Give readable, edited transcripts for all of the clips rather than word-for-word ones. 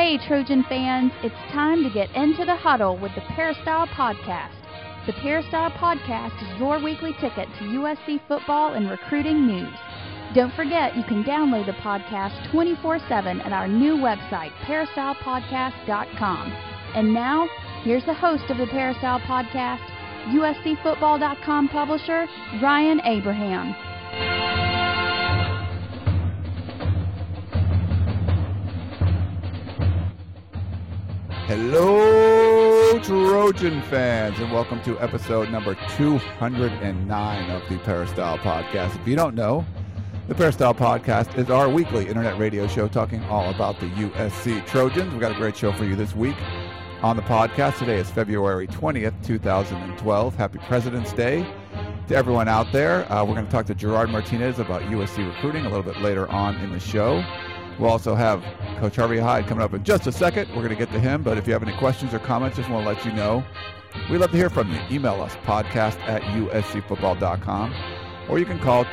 Hey, Trojan fans, it's time to get into the huddle with the Peristyle Podcast. The Peristyle Podcast is your weekly ticket to USC football and recruiting news. Don't forget, you can download the podcast 24/7 at our new website, peristylepodcast.com. And now, here's the host of the Peristyle Podcast, USCfootball.com publisher, Ryan Abraham. Hello, Trojan fans, and welcome to episode number 209 of the Peristyle Podcast. If you don't know, the Peristyle Podcast is our weekly internet radio show talking all about the USC Trojans. We've got a great show for you this week on the podcast. Today is February 20th, 2012. Happy President's Day to everyone out there. We're going to talk to Gerard Martinez about USC recruiting a little bit later on in the show. We'll also have Coach Harvey Hyde coming up in just a second. We're going to get to him, but if you have any questions or comments, just want to let you know, we'd love to hear from you. Email us, podcast@uscfootball.com, or you can call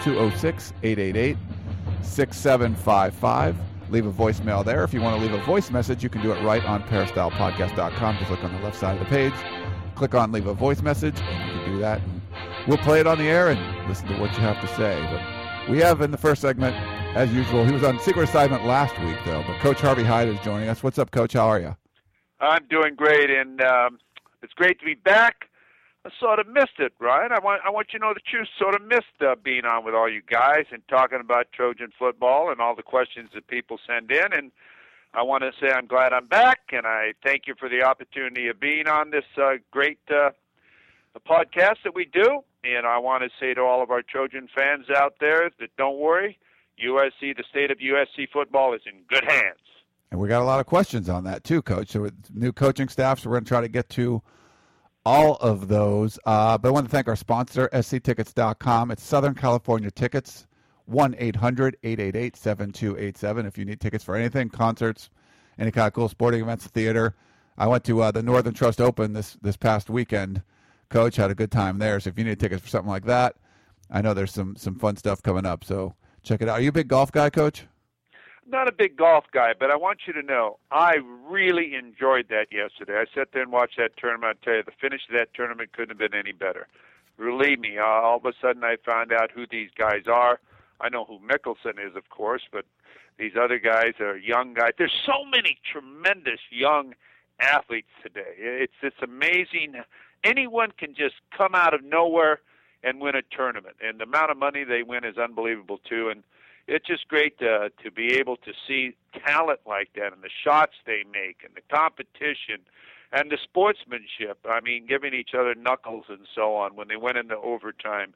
206-888-6755. Leave a voicemail there. If you want to leave a voice message, you can do it right on peristylepodcast.com. Just look on the left side of the page, click on Leave a Voice Message, and you can do that. And we'll play it on the air and listen to what you have to say. But we have in the first segment, as usual, he was on secret assignment last week, though. But Coach Harvey Hyde is joining us. What's up, Coach? How are you? I'm doing great, and it's great to be back. I sort of missed it, Ryan. I want you to know the truth. Sort of missed being on with all you guys and talking about Trojan football and all the questions that people send in. And I want to say I'm glad I'm back, and I thank you for the opportunity of being on this great podcast that we do. And I want to say to all of our Trojan fans out there that don't worry. USC, the state of USC football is in good hands. And we got a lot of questions on that too, Coach. So with new coaching staff, so we're going to try to get to all of those. But I want to thank our sponsor, sctickets.com. It's Southern California Tickets, 1-800-888-7287. If you need tickets for anything, concerts, any kind of cool sporting events, theater. I went to the Northern Trust Open this past weekend. Coach, had a good time there. So if you need tickets for something like that, I know there's some fun stuff coming up. So check it out. Are you a big golf guy, Coach? I'm not a big golf guy, but I want you to know I really enjoyed that yesterday. I sat there and watched that tournament. I tell you, the finish of that tournament couldn't have been any better. Believe me, all of a sudden I found out who these guys are. I know who Mickelson is, of course, but these other guys are young guys. There's so many tremendous young athletes today. It's amazing. Anyone can just come out of nowhere and win a tournament. And the amount of money they win is unbelievable, too. And it's just great to be able to see talent like that and the shots they make and the competition and the sportsmanship. I mean, giving each other knuckles and so on when they went into overtime.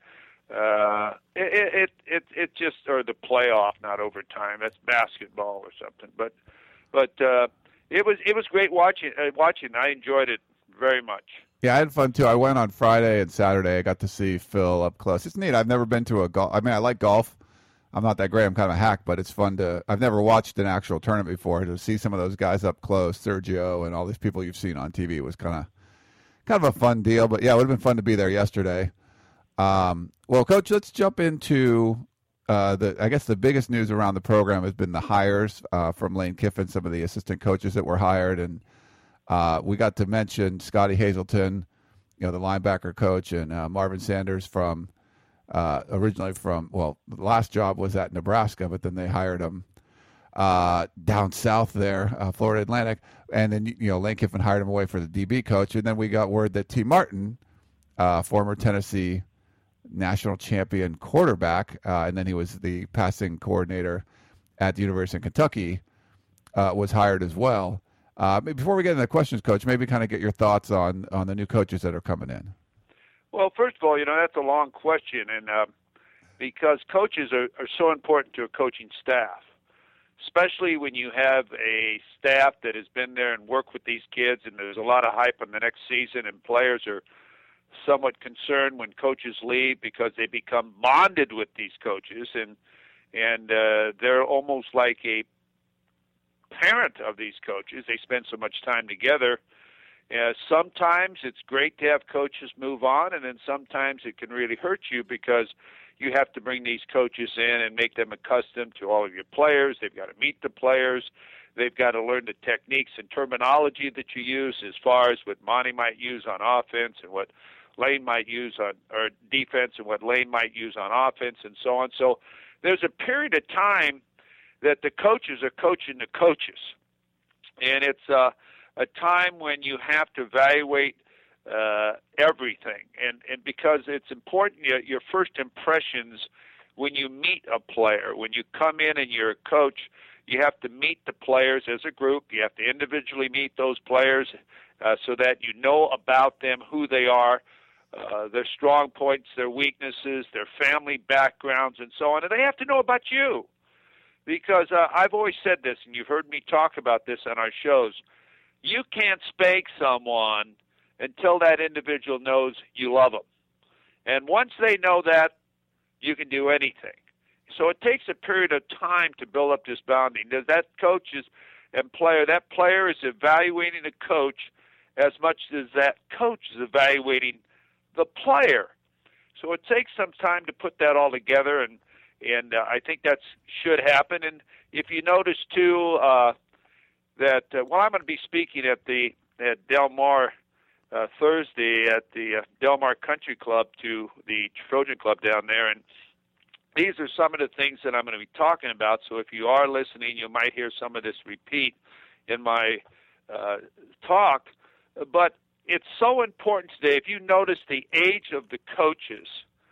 It just, or the playoff, not overtime. That's basketball or something. But it was great watching. I enjoyed it very much. Yeah, I had fun, too. I went on Friday and Saturday. I got to see Phil up close. It's neat. I've never been to a golf. I mean, I like golf. I'm not that great. I'm kind of a hack, but it's fun to – I've never watched an actual tournament before. To see some of those guys up close, Sergio and all these people you've seen on TV was kind of a fun deal. But, yeah, it would have been fun to be there yesterday. Well, Coach, let's jump into I guess the biggest news around the program has been the hires from Lane Kiffin, some of the assistant coaches that were hired, and we got to mention Scotty Hazelton, the linebacker coach, and Marvin Sanders from originally from, well, the last job was at Nebraska, but then they hired him down south there, Florida Atlantic, and then Lane Kiffin hired him away for the DB coach, and then we got word that T. Martin, former Tennessee national champion quarterback, and then he was the passing coordinator at the University of Kentucky, was hired as well. Before we get into the questions, Coach, maybe kind of get your thoughts on the new coaches that are coming in. Well, first of all, that's a long question, and because coaches are so important to a coaching staff, especially when you have a staff that has been there and worked with these kids, and there's a lot of hype on the next season, and players are somewhat concerned when coaches leave because they become bonded with these coaches, and they're almost like a parent of these coaches. They spend so much time together. Sometimes it's great to have coaches move on, and then sometimes it can really hurt you because you have to bring these coaches in and make them accustomed to all of your players. They've got to meet the players. They've got to learn the techniques and terminology that you use as far as what Monty might use on offense and what Lane might use on or defense and what Lane might use on offense and so on. So there's a period of time that the coaches are coaching the coaches. And it's a time when you have to evaluate everything. And because it's important, your first impressions when you meet a player, when you come in and you're a coach, you have to meet the players as a group. You have to individually meet those players so that you know about them, who they are, their strong points, their weaknesses, their family backgrounds, and so on. And they have to know about you. Because I've always said this, and you've heard me talk about this on our shows, you can't spank someone until that individual knows you love them. And once they know that, you can do anything. So it takes a period of time to build up this bonding. That coach that player is evaluating the coach as much as that coach is evaluating the player. So it takes some time to put that all together, and I think that should happen. And if you notice, too, that I'm going to be speaking at Del Mar Thursday at the Del Mar Country Club to the Trojan Club down there. And these are some of the things that I'm going to be talking about. So if you are listening, you might hear some of this repeat in my talk. But it's so important today. If you notice the age of the coaches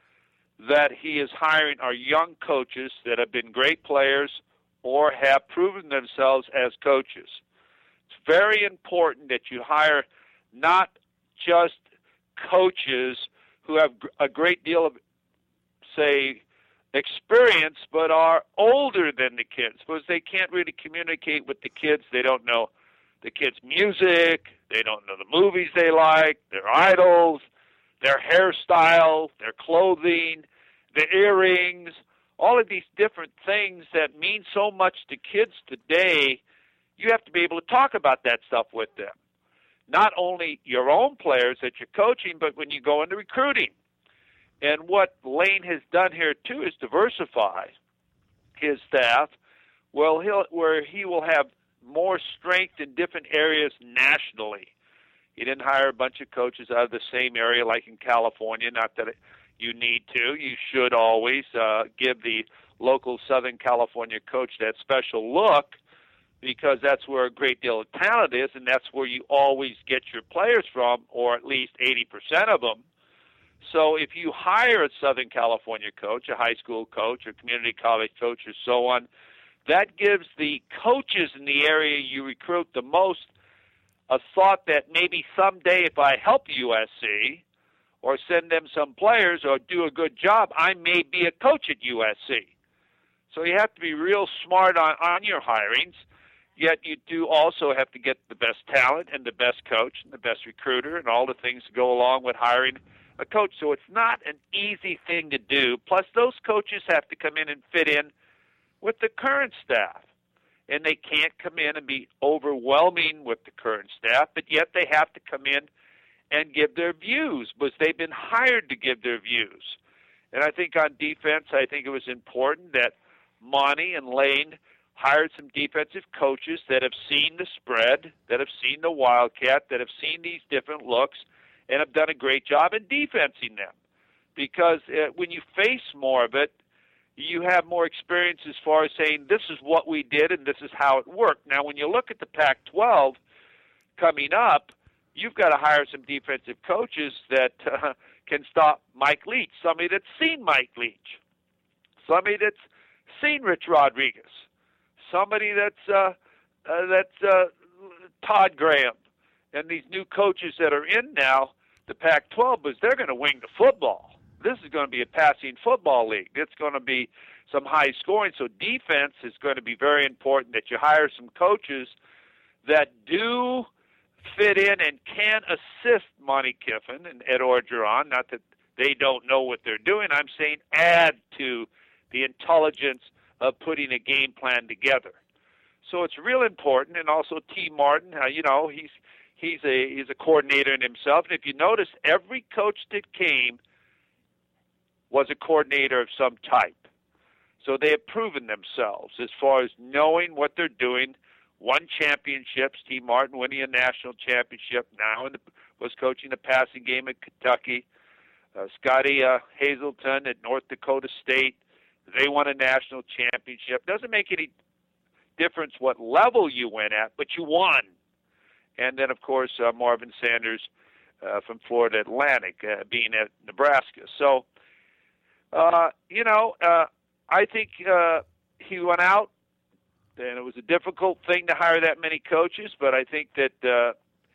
that he is hiring are young coaches that have been great players or have proven themselves as coaches. It's very important that you hire not just coaches who have a great deal of, say, experience but are older than the kids, because they can't really communicate with the kids. They don't know the kids' music. They don't know the movies they like, their idols, their hairstyle, their clothing, the earrings, all of these different things that mean so much to kids today. You have to be able to talk about that stuff with them. Not only your own players that you're coaching, but when you go into recruiting. And what Lane has done here, too, is diversify his staff, where he will have more strength in different areas nationally. He didn't hire a bunch of coaches out of the same area like in California, not that you need to. You should always give the local Southern California coach that special look, because that's where a great deal of talent is, and that's where you always get your players from, or at least 80% of them. So if you hire a Southern California coach, a high school coach, a community college coach, or so on, that gives the coaches in the area you recruit the most a thought that maybe someday if I help USC or send them some players or do a good job, I may be a coach at USC. So you have to be real smart on your hirings, yet you do also have to get the best talent and the best coach and the best recruiter and all the things that go along with hiring a coach. So it's not an easy thing to do. Plus, those coaches have to come in and fit in with the current staff. And they can't come in and be overwhelming with the current staff, but yet they have to come in and give their views, because they've been hired to give their views. And I think on defense, I think it was important that Monty and Lane hired some defensive coaches that have seen the spread, that have seen the Wildcat, that have seen these different looks, and have done a great job in defensing them. Because when you face more of it, you have more experience as far as saying, this is what we did and this is how it worked. Now, when you look at the Pac-12 coming up, you've got to hire some defensive coaches that can stop Mike Leach, somebody that's seen Mike Leach, somebody that's seen Rich Rodriguez, somebody that's Todd Graham, and these new coaches that are in now, the Pac-12, because they're going to wing the football. This is going to be a passing football league. It's going to be some high scoring. So defense is going to be very important, that you hire some coaches that do fit in and can assist Monty Kiffin and Ed Orgeron. Not that they don't know what they're doing. I'm saying add to the intelligence of putting a game plan together. So it's real important. And also T. Martin, he's a coordinator in himself. And if you notice, every coach that came was a coordinator of some type. So they have proven themselves as far as knowing what they're doing won championships. T. Martin winning a national championship. Now was coaching the passing game at Kentucky. Scotty Hazelton at North Dakota State. They won a national championship. Doesn't make any difference what level you win at, but you won. And then, of course, Marvin Sanders from Florida Atlantic being at Nebraska. So, I think he went out, and it was a difficult thing to hire that many coaches, but I think that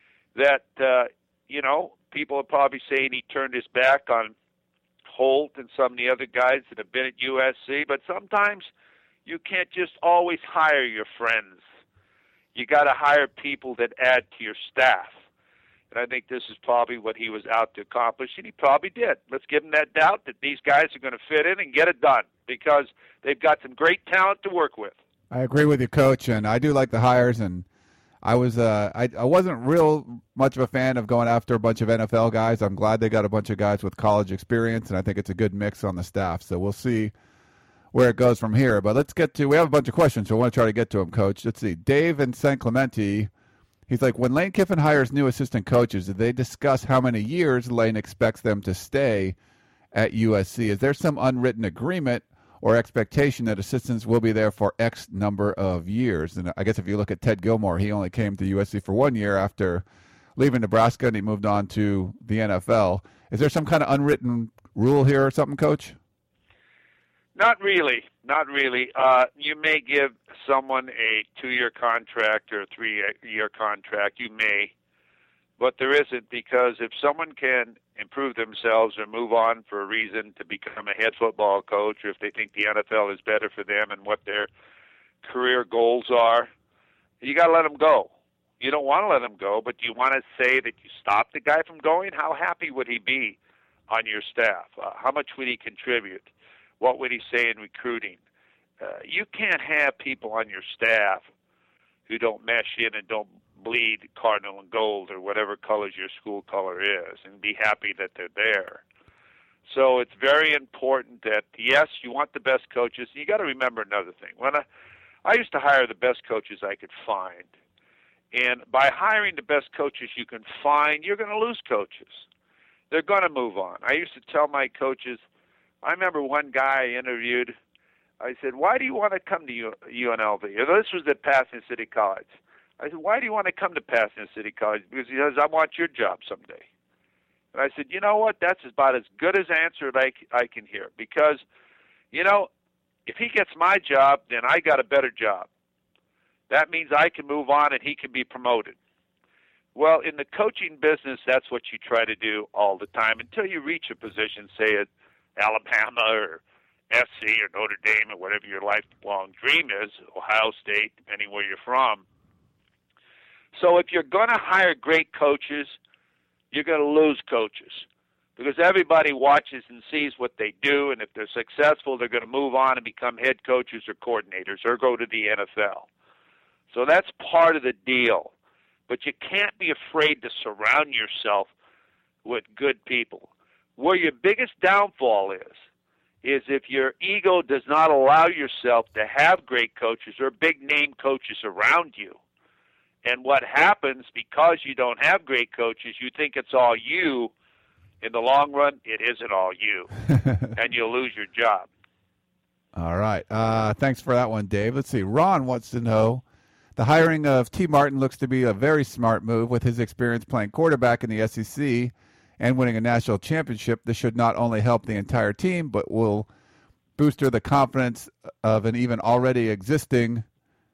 people are probably saying he turned his back on Holt and some of the other guys that have been at USC, but sometimes you can't just always hire your friends. You got to hire people that add to your staff. And I think this is probably what he was out to accomplish, and he probably did. Let's give him that doubt that these guys are going to fit in and get it done because they've got some great talent to work with. I agree with you, Coach, and I do like the hires, and I wasn't real much of a fan of going after a bunch of NFL guys. I'm glad they got a bunch of guys with college experience, and I think it's a good mix on the staff. So we'll see where it goes from here. But we have a bunch of questions, so I want to try to get to them, Coach. Let's see. Dave in San Clemente, he's like, when Lane Kiffin hires new assistant coaches, did they discuss how many years Lane expects them to stay at USC? Is there some unwritten agreement or expectation that assistants will be there for X number of years? And I guess if you look at Ted Gilmore, he only came to USC for 1 year after leaving Nebraska, and he moved on to the NFL. Is there some kind of unwritten rule here or something, Coach? Not really. Not really. You may give someone a 2-year contract or a 3-year contract. You may. But there isn't, because if someone can improve themselves or move on for a reason to become a head football coach, or if they think the NFL is better for them and what their career goals are, you got to let them go. You don't want to let them go, but do you want to say that you stopped the guy from going? How happy would he be on your staff? How much would he contribute? What would he say in recruiting? You can't have people on your staff who don't mesh in and don't bleed cardinal and gold or whatever colors your school color is, and be happy that they're there. So it's very important that, yes, you want the best coaches. You got to remember another thing. When I used to hire the best coaches I could find, and by hiring the best coaches you can find, you're going to lose coaches. They're going to move on. I used to tell my coaches, I remember one guy I interviewed, I said, why do you want to come to UNLV? This was at Pasadena City College. I said, why do you want to come to Pasadena City College? Because he says, I want your job someday. And I said, you know what? That's about as good as answer as I can hear. Because, if he gets my job, then I got a better job. That means I can move on and he can be promoted. Well, in the coaching business, that's what you try to do all the time until you reach a position, say at Alabama or SC or Notre Dame or whatever your lifelong dream is, Ohio State, depending where you're from. So if you're going to hire great coaches, you're going to lose coaches because everybody watches and sees what they do, and if they're successful, they're going to move on and become head coaches or coordinators or go to the NFL. So that's part of the deal. But you can't be afraid to surround yourself with good people. Where your biggest downfall is if your ego does not allow yourself to have great coaches or big-name coaches around you. And what happens, because you don't have great coaches, you think it's all you. In the long run, it isn't all you, and you'll lose your job. All right. Thanks for that one, Dave. Let's see. Ron wants to know, the hiring of T. Martin looks to be a very smart move with his experience playing quarterback in the SEC and winning a national championship. This should not only help the entire team, but will booster the confidence of an even outstanding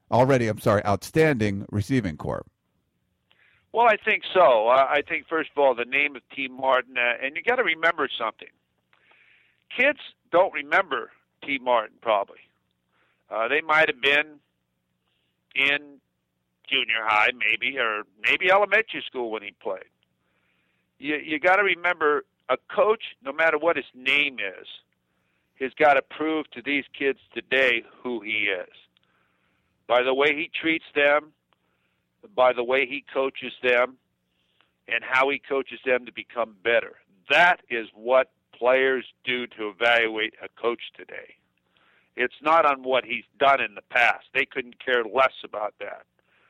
receiving corps. Well, I think so. I think, first of all, the name of T. Martin, and you got to remember something. Kids don't remember T. Martin, probably. They might have been in junior high, maybe, or maybe elementary school when he played. You got to remember, a coach, no matter what his name is, has got to prove to these kids today who he is. By the way he treats them, by the way he coaches them, and how he coaches them to become better. That is what players do to evaluate a coach today. It's not on what he's done in the past. They couldn't care less about that.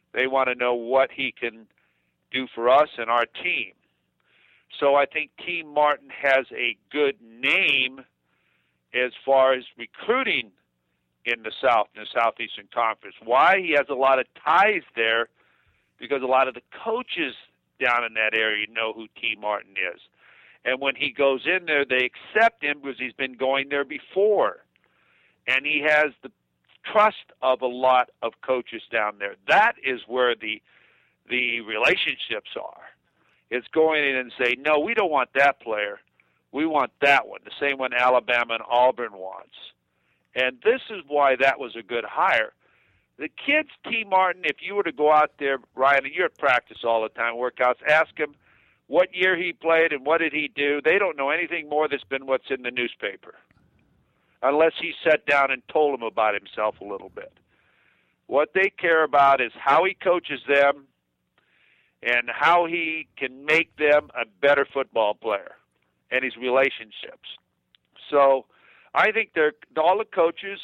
They want to know what he can do for us and our team. So I think Team Martin has a good name as far as recruiting in the South, in the Southeastern Conference. Why? He has a lot of ties there because a lot of the coaches down in that area know who Team Martin is. And when he goes in there, they accept him because he's been going there before. And he has the trust of a lot of coaches down there. That is where the relationships are. It's going in and say, no, we don't want that player. We want that one, the same one Alabama and Auburn wants. And this is why that was a good hire. The kids, Team Martin, if you were to go out there, Ryan, and you're at practice all the time, workouts, ask him what year he played and what did he do. They don't know anything more that's been what's in the newspaper, unless he sat down and told them about himself a little bit. What they care about is how he coaches them and how he can make them a better football player and his relationships. So I think all the coaches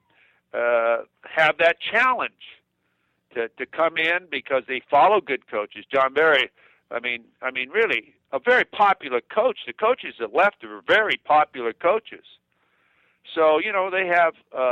have that challenge to come in because they follow good coaches. John Barry, I mean, really a very popular coach. The coaches that left are very popular coaches. So, they have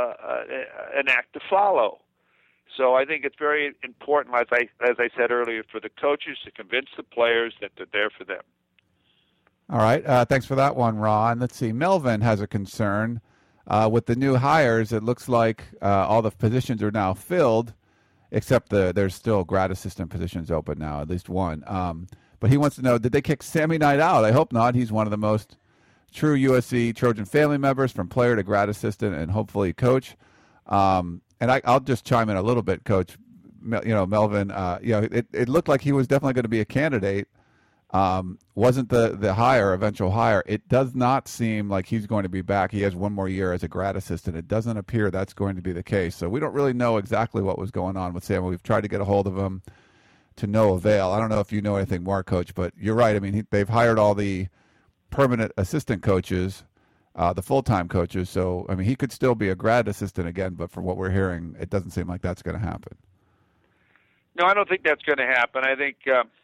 an act to follow. So I think it's very important, as I said earlier, for the coaches to convince the players that they're there for them. All right. Thanks for that one, Ron. Let's see. Melvin has a concern. With the new hires, it looks like all the positions are now filled, except there's still grad assistant positions open now, at least one. But he wants to know, did they kick Sammy Knight out? I hope not. He's one of the most true USC Trojan family members, from player to grad assistant and hopefully coach. And I'll just chime in a little bit, Coach. Melvin, it looked like he was definitely going to be a candidate. Wasn't the eventual hire. It does not seem like he's going to be back. He has one more year as a grad assistant. It doesn't appear that's going to be the case. So we don't really know exactly what was going on with Sam. We've tried to get a hold of him to no avail. I don't know if you know anything more, Coach, but you're right. I mean, they've hired all the permanent assistant coaches, the full-time coaches. So, I mean, he could still be a grad assistant again, but from what we're hearing, it doesn't seem like that's going to happen. No, I don't think that's going to happen. I think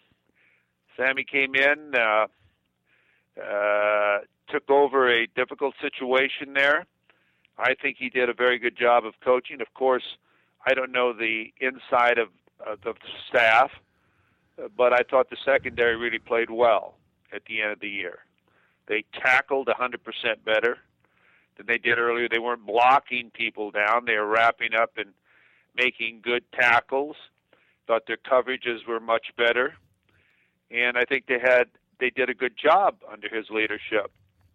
Sammy came in, took over a difficult situation there. I think he did a very good job of coaching. Of course, I don't know the inside of the staff, but I thought the secondary really played well at the end of the year. They tackled 100% better than they did earlier. They weren't blocking people down. They were wrapping up and making good tackles. Thought their coverages were much better. And I think they did a good job under his leadership.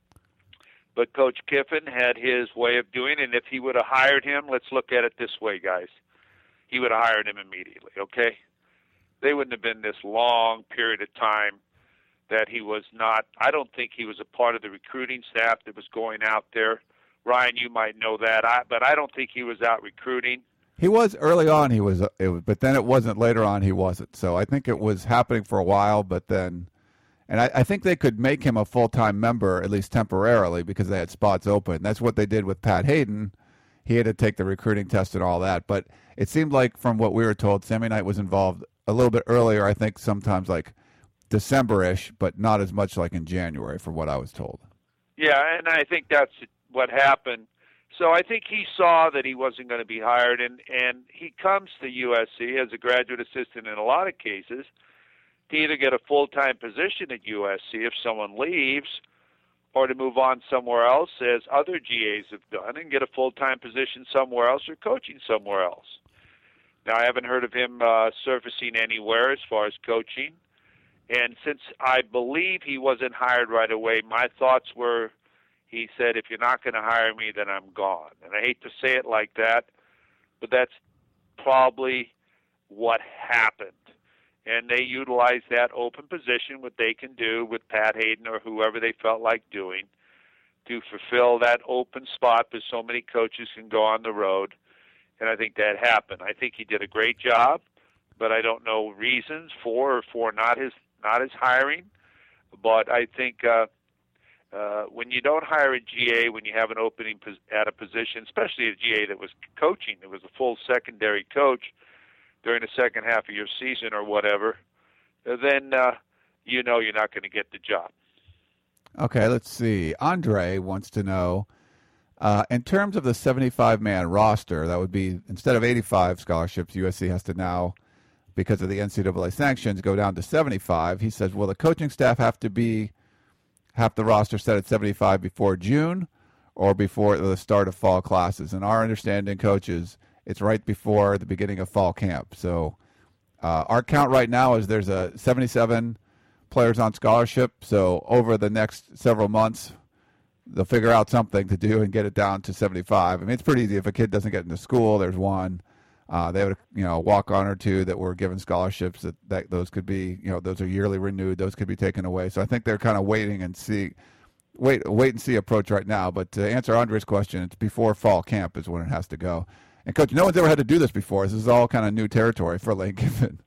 But Coach Kiffin had his way of doing it, and if he would have hired him, let's look at it this way, guys. He would have hired him immediately, okay? They wouldn't have been this long period of time that he was not. I don't think he was a part of the recruiting staff that was going out there. Ryan, you might know that, but I don't think he was out recruiting. He was early on. But then it wasn't later on. He wasn't. So I think it was happening for a while, but then, and I think they could make him a full-time member at least temporarily because they had spots open. That's what they did with Pat Hayden. He had to take the recruiting test and all that. But it seemed like, from what we were told, Sammy Knight was involved a little bit earlier. I think sometimes like December-ish, but not as much like in January, from what I was told. Yeah, and I think that's what happened. So I think he saw that he wasn't going to be hired, and he comes to USC as a graduate assistant in a lot of cases to either get a full-time position at USC if someone leaves, or to move on somewhere else, as other GAs have done, and get a full-time position somewhere else or coaching somewhere else. Now, I haven't heard of him surfacing anywhere as far as coaching, and since I believe he wasn't hired right away, my thoughts were, he said, if you're not going to hire me, then I'm gone. And I hate to say it like that, but that's probably what happened. And they utilized that open position, what they can do with Pat Hayden or whoever they felt like doing, to fulfill that open spot because so many coaches can go on the road. And I think that happened. I think he did a great job, but I don't know reasons for not his hiring. But I think when you don't hire a GA, when you have an opening at a position, especially a GA that was coaching, it was a full secondary coach, during the second half of your season or whatever, then you know you're not going to get the job. Okay, let's see. Andre wants to know, in terms of the 75-man roster, that would be, instead of 85 scholarships, USC has to now, because of the NCAA sanctions, go down to 75. He says, will the coaching staff have the roster set at 75 before June or before the start of fall classes? And our understanding, coaches, it's right before the beginning of fall camp. So our count right now is there's a 77 players on scholarship. So over the next several months, they'll figure out something to do and get it down to 75. I mean, it's pretty easy. If a kid doesn't get into school, there's one. They have a walk-on or two that were given scholarships that those could be, those are yearly renewed. Those could be taken away. So I think they're kind of wait and see approach right now. But to answer Andre's question, it's before fall camp is when it has to go. And Coach, no one's ever had to do this before. This is all kind of new territory for Lane Kiffin.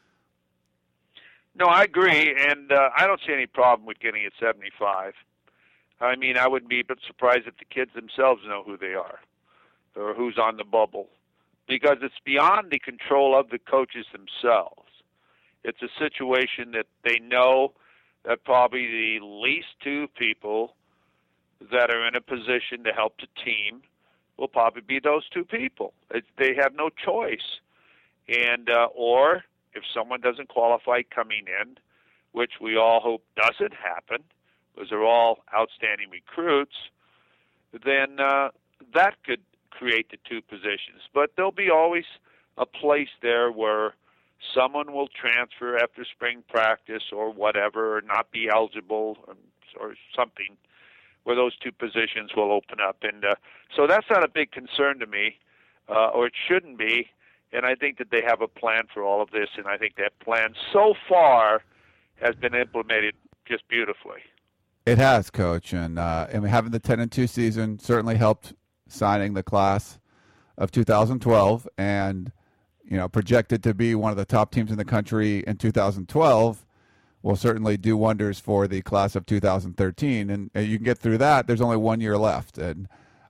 No, I agree, and I don't see any problem with getting it 75. I mean, I wouldn't be a bit surprised if the kids themselves know who they are or who's on the bubble, because it's beyond the control of the coaches themselves. It's a situation that they know that probably the least two people that are in a position to help the team will probably be those two people. They have no choice. And or if someone doesn't qualify coming in, which we all hope doesn't happen, because they're all outstanding recruits, then that could create the two positions. But there'll be always a place there where someone will transfer after spring practice or whatever, or not be eligible or something, where those two positions will open up. And so that's not a big concern to me, or it shouldn't be. And I think that they have a plan for all of this, and I think that plan so far has been implemented just beautifully. It has, Coach, and having the 10-2 season certainly helped signing the class of 2012, and projected to be one of the top teams in the country in 2012 will certainly do wonders for the class of 2013. And you can get through that. There's only 1 year left, and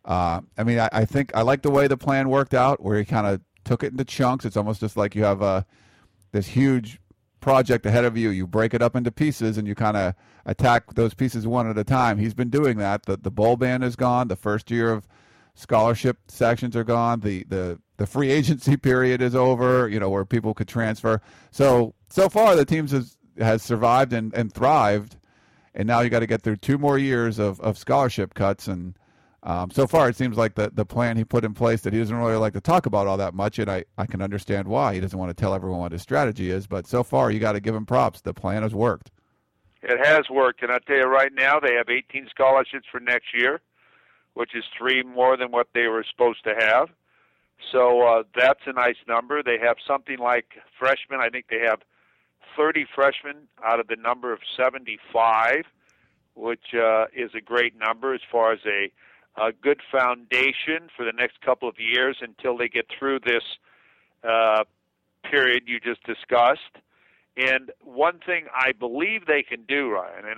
I think I like the way the plan worked out, where he kind of took it into chunks. It's almost just like you have this huge project ahead of you. You break it up into pieces, and you kind of attack those pieces one at a time. He's been doing that. The bowl ban is gone. The first year of scholarship sections are gone. The free agency period is over, where people could transfer. So far the teams has survived and thrived, and now you got to get through 2 more years of scholarship cuts. And so far it seems like the plan he put in place, that he doesn't really like to talk about all that much, and I can understand why. He doesn't want to tell everyone what his strategy is, but so far you got to give him props. The plan has worked. It has worked, and I'll tell you right now, they have 18 scholarships for next year, which is 3 more than what they were supposed to have. So that's a nice number. They have something like freshmen. I think they have 30 freshmen out of the number of 75, which is a great number as far as a good foundation for the next couple of years until they get through this period you just discussed. And one thing I believe they can do, Ryan, and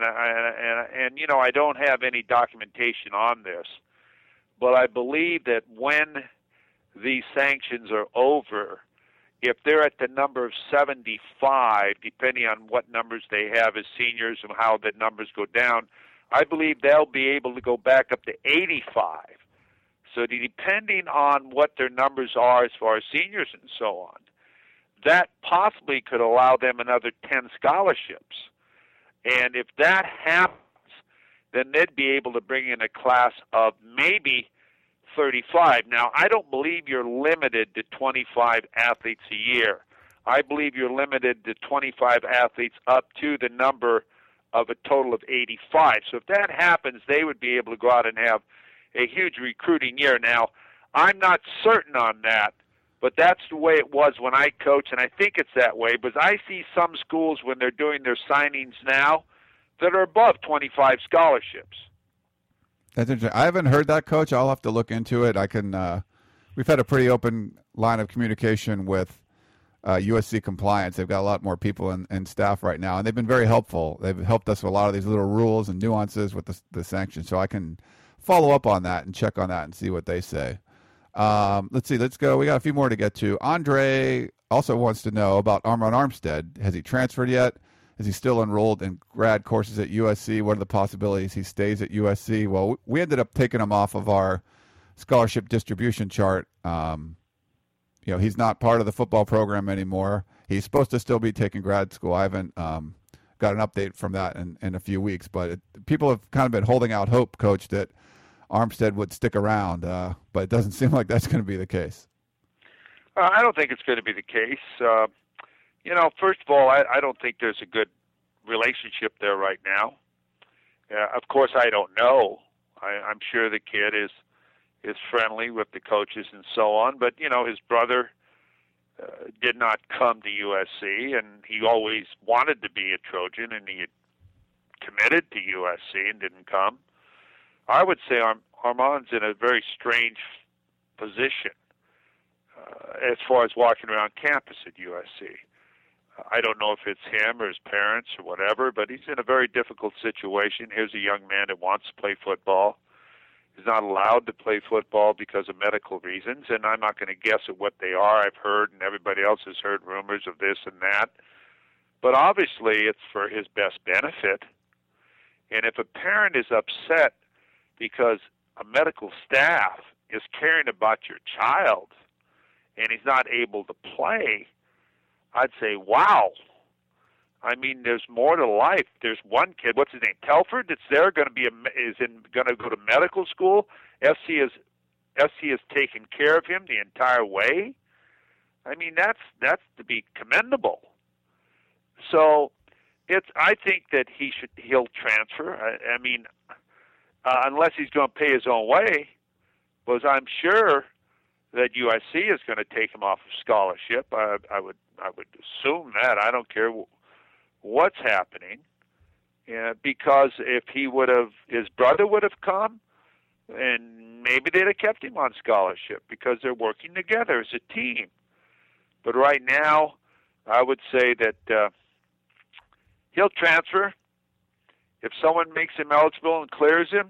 I don't have any documentation on this, but I believe that when these sanctions are over, if they're at the number of 75, depending on what numbers they have as seniors and how the numbers go down, I believe they'll be able to go back up to 85. So depending on what their numbers are as far as seniors and so on, that possibly could allow them another 10 scholarships. And if that happens, then they'd be able to bring in a class of maybe 35. Now, I don't believe you're limited to 25 athletes a year. I believe you're limited to 25 athletes up to the number of a total of 85. So if that happens, they would be able to go out and have a huge recruiting year. Now, I'm not certain on that, but that's the way it was when I coached, and I think it's that way, because I see some schools when they're doing their signings now that are above 25 scholarships. That's interesting. I haven't heard that, Coach. I'll have to look into it. We've had a pretty open line of communication with USC compliance. They've got a lot more people and staff right now, and they've been very helpful. They've helped us with a lot of these little rules and nuances with the sanctions, so I can follow up on that and check on that and see what they say. Let's see. Let's go. We got a few more to get to. Andre also wants to know about Armand Armstead. Has he transferred yet? Is he still enrolled in grad courses at USC? What are the possibilities he stays at USC? Well, we ended up taking him off of our scholarship distribution chart. He's not part of the football program anymore. He's supposed to still be taking grad school. I haven't got an update from that in a few weeks, but people have kind of been holding out hope, Coach, that Armstead would stick around, but it doesn't seem like that's going to be the case. I don't think it's going to be the case. First of all, I don't think there's a good relationship there right now. Of course, I don't know. I'm sure the kid is friendly with the coaches and so on, but, his brother did not come to USC, and he always wanted to be a Trojan, and he had committed to USC and didn't come. I would say Armand's in a very strange position as far as walking around campus at USC. I don't know if it's him or his parents or whatever, but he's in a very difficult situation. Here's a young man that wants to play football. He's not allowed to play football because of medical reasons, and I'm not going to guess at what they are. I've heard, and everybody else has heard rumors of this and that. But obviously it's for his best benefit. And if a parent is upset because a medical staff is caring about your child and he's not able to play, I'd say, wow. I mean, there's more to life. There's one kid, what's his name, Telford, that's there, going to go to medical school. SC has taken care of him the entire way. I mean, that's to be commendable. So I think that he'll transfer. I mean, unless he's going to pay his own way, because I'm sure that USC is going to take him off of scholarship. I would assume that. I don't care what's happening, because if his brother would have come, and maybe they'd have kept him on scholarship because they're working together as a team. But right now, I would say that he'll transfer. If someone makes him eligible and clears him,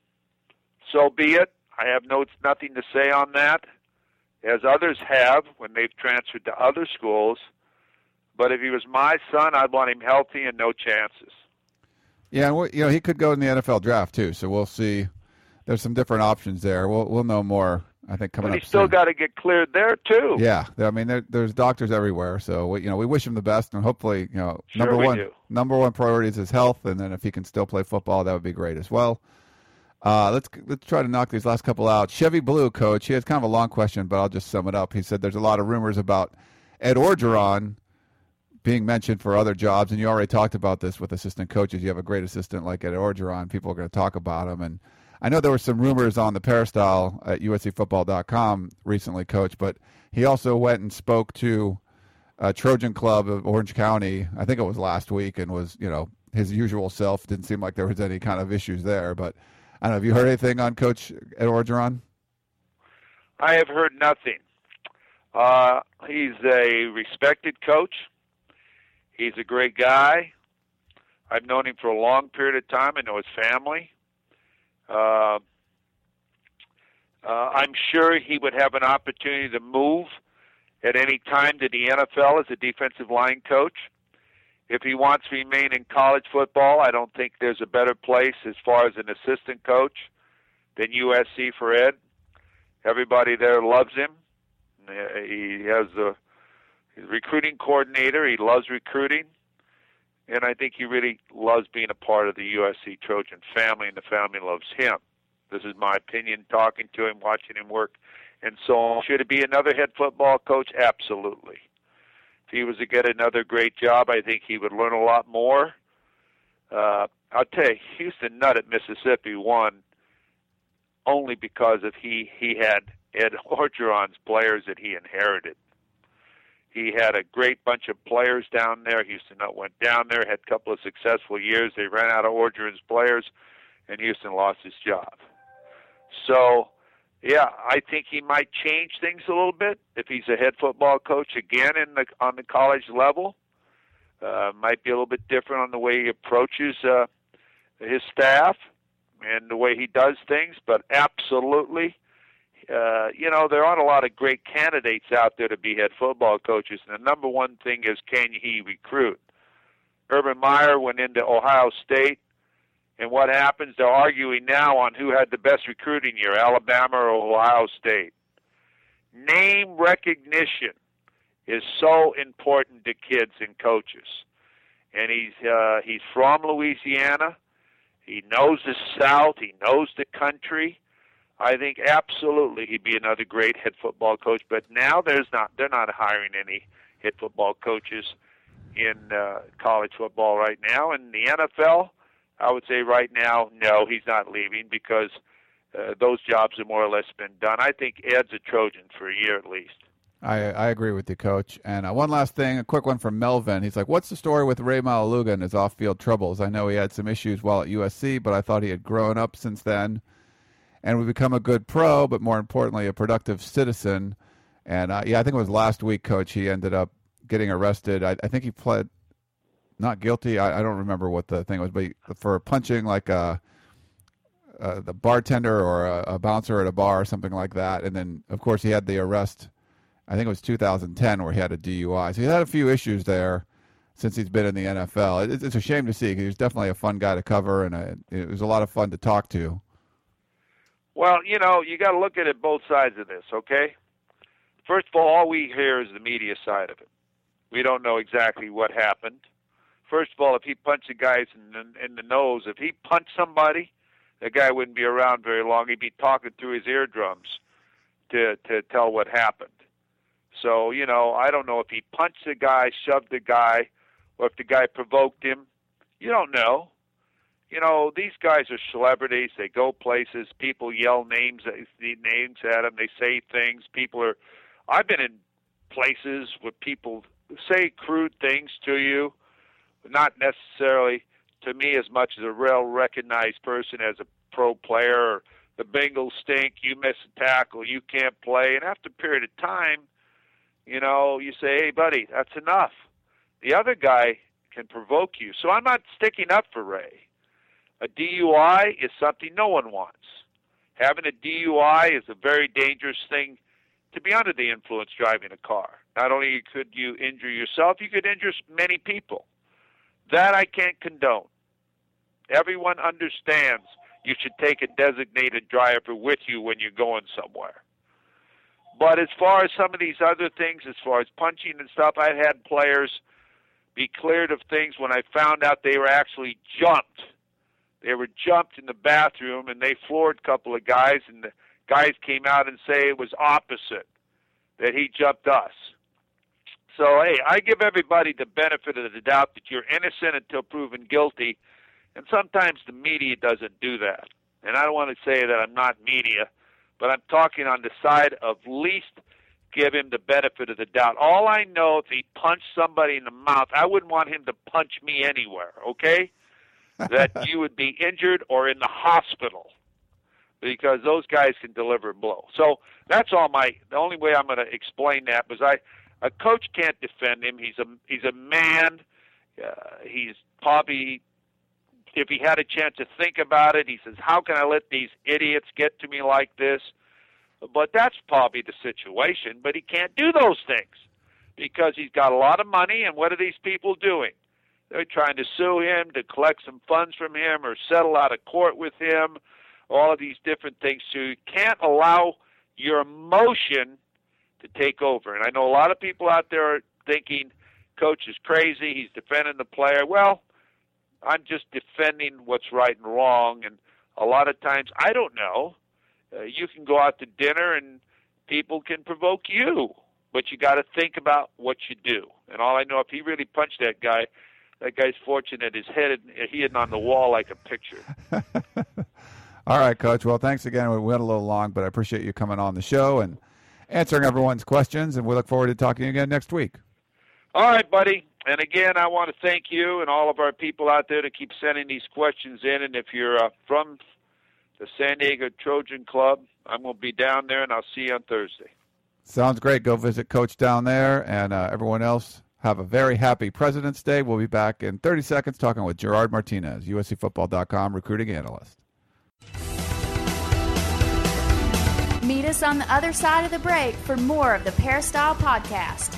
so be it. I have nothing to say on that, as others have when they've transferred to other schools. But if he was my son, I'd want him healthy and no chances. Yeah, and he could go in the NFL draft too. So we'll see. There's some different options there. We'll know more, I think, coming up soon. He's still got to get cleared there too. Yeah, I mean, there's doctors everywhere. So we wish him the best, and hopefully, number one priority is his health, and then if he can still play football, that would be great as well. Let's try to knock these last couple out. Chevy Blue, Coach. He has kind of a long question, but I'll just sum it up. He said there's a lot of rumors about Ed Orgeron being mentioned for other jobs, and you already talked about this with assistant coaches. You have a great assistant like Ed Orgeron. People are going to talk about him, and I know there were some rumors on the Peristyle at USCFootball.com recently, Coach, but he also went and spoke to a Trojan Club of Orange County, I think it was last week, and was, his usual self. Didn't seem like there was any kind of issues there, but I don't know. Have you heard anything on Coach Ed Orgeron? I have heard nothing. He's a respected coach. He's a great guy. I've known him for a long period of time. I know his family. I'm sure he would have an opportunity to move at any time to the NFL as a defensive line coach. If he wants to remain in college football, I don't think there's a better place as far as an assistant coach than USC for Ed. Everybody there loves him. He has he's a recruiting coordinator. He loves recruiting. And I think he really loves being a part of the USC Trojan family, and the family loves him. This is my opinion, talking to him, watching him work, and so on. Should it be another head football coach? Absolutely. If he was to get another great job, I think he would learn a lot more. I'll tell you, Houston Nutt at Mississippi won only because of he had Ed Orgeron's players that he inherited. He had a great bunch of players down there. Houston Nutt went down there, had a couple of successful years. They ran out of Orgeron's players, and Houston lost his job. So, yeah, I think he might change things a little bit if he's a head football coach again on the college level. Might be a little bit different on the way he approaches his staff and the way he does things, but absolutely, there aren't a lot of great candidates out there to be head football coaches. And the number one thing is, can he recruit? Urban Meyer went into Ohio State, and what happens? They're arguing now on who had the best recruiting year, Alabama or Ohio State. Name recognition is so important to kids and coaches. And he's from Louisiana. He knows the South. He knows the country. I think absolutely he'd be another great head football coach. But now they're not hiring any head football coaches in college football right now. In the NFL, I would say right now, no, he's not leaving because those jobs have more or less been done. I think Ed's a Trojan for a year at least. I agree with you, Coach. And one last thing, a quick one from Melvin. He's like, what's the story with Ray Malaluga and his off-field troubles? I know he had some issues while at USC, but I thought he had grown up since then and would become a good pro, but more importantly, a productive citizen. And, I think it was last week, Coach, he ended up getting arrested. I think he pled not guilty. I don't remember what the thing was, but for punching like the bartender or a bouncer at a bar or something like that. And then, of course, he had the arrest, I think it was 2010, where he had a DUI. So he's had a few issues there since he's been in the NFL. It's a shame to see because he was definitely a fun guy to cover, and it was a lot of fun to talk to. Well, you got to look at it both sides of this, okay? First of all we hear is the media side of it. We don't know exactly what happened. First of all, if he punched the guys in the nose, if he punched somebody, the guy wouldn't be around very long. He'd be talking through his eardrums to tell what happened. So, I don't know if he punched the guy, shoved the guy, or if the guy provoked him. You don't know. These guys are celebrities. They go places. People yell names at them. They say things. I've been in places where people say crude things to you, but not necessarily to me as much as a well-recognized person as a pro player. Or the Bengals stink. You miss a tackle. You can't play. And after a period of time, you say, hey, buddy, that's enough. The other guy can provoke you. So I'm not sticking up for Ray. A DUI is something no one wants. Having a DUI is a very dangerous thing to be under the influence driving a car. Not only could you injure yourself, you could injure many people. That I can't condone. Everyone understands you should take a designated driver with you when you're going somewhere. But as far as some of these other things, as far as punching and stuff, I've had players be cleared of things when I found out they were actually jumped. They were jumped in the bathroom, and they floored a couple of guys, and the guys came out and say it was opposite, that he jumped us. So, hey, I give everybody the benefit of the doubt that you're innocent until proven guilty, and sometimes the media doesn't do that. And I don't want to say that I'm not media, but I'm talking on the side of least give him the benefit of the doubt. All I know, if he punched somebody in the mouth, I wouldn't want him to punch me anywhere, okay? That you would be injured or in the hospital because those guys can deliver a blow. So that's all the only way I'm going to explain that was a coach can't defend him. He's a man. He's probably, if he had a chance to think about it, he says, how can I let these idiots get to me like this? But that's probably the situation. But he can't do those things because he's got a lot of money, and what are these people doing? They're trying to sue him, to collect some funds from him, or settle out of court with him, all of these different things. So you can't allow your emotion to take over. And I know a lot of people out there are thinking, Coach is crazy, he's defending the player. Well, I'm just defending what's right and wrong, and a lot of times, I don't know. You can go out to dinner and people can provoke you, but you got to think about what you do. And all I know, if he really punched that guy's fortunate his head hidden on the wall like a picture. All right, Coach. Well, thanks again. We went a little long, but I appreciate you coming on the show and answering everyone's questions, and we look forward to talking again next week. All right, buddy. And again, I want to thank you and all of our people out there to keep sending these questions in. And if you're from the San Diego Trojan Club, I'm going to be down there, and I'll see you on Thursday. Sounds great. Go visit Coach down there, and everyone else, have a very happy President's Day. We'll be back in 30 seconds talking with Gerard Martinez, USCFootball.com recruiting analyst. Meet us on the other side of the break for more of the Peristyle Podcast.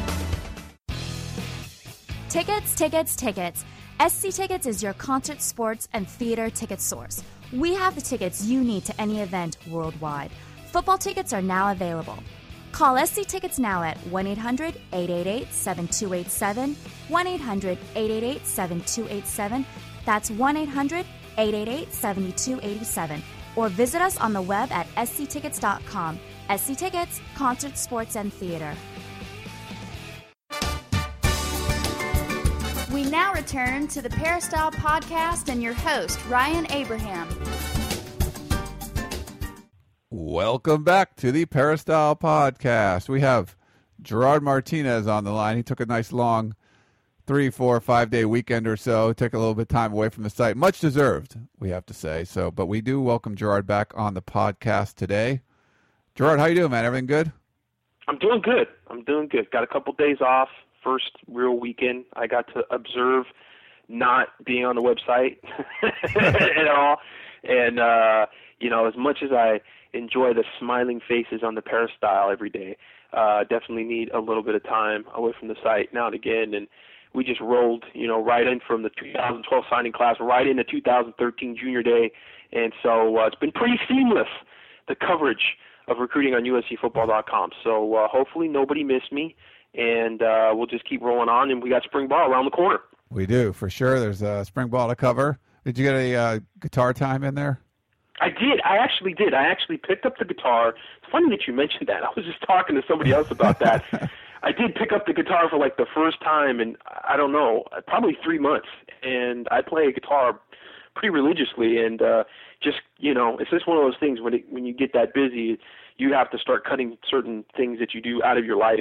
Tickets, tickets, tickets. SC Tickets is your concert, sports, and theater ticket source. We have the tickets you need to any event worldwide. Football tickets are now available. Call SC Tickets now at 1-800-888-7287, 1-800-888-7287. That's 1-800-888-7287. Or visit us on the web at sctickets.com. SC Tickets, concert, sports, and theater. We now return to the Peristyle Podcast and your host, Ryan Abraham. Welcome back to the Peristyle Podcast. We have Gerard Martinez on the line. He took a nice long 3, 4, 5 day weekend or so. Took a little bit of time away from the site. Much deserved, we have to say. But we do welcome Gerard back on the podcast today. Gerard, how you doing, man? Everything good? I'm doing good. Got a couple days off. First real weekend I got to observe not being on the website at all. And, as much as I enjoy the smiling faces on the Peristyle every day, definitely need a little bit of time away from the site now and again. And we just rolled, right in from the 2012 signing class, right into 2013 junior day. And so it's been pretty seamless, the coverage of recruiting on USCFootball.com. So hopefully nobody missed me. And we'll just keep rolling on, and we got spring ball around the corner. We do, for sure. There's a spring ball to cover. Did you get a guitar time in there? I did. I actually picked up the guitar. It's funny that you mentioned that. I was just talking to somebody else about that. I did pick up the guitar for like the first time in, I don't know, probably 3 months. And I play guitar pretty religiously. And just, it's just one of those things when you get that busy, you have to start cutting certain things that you do out of your life.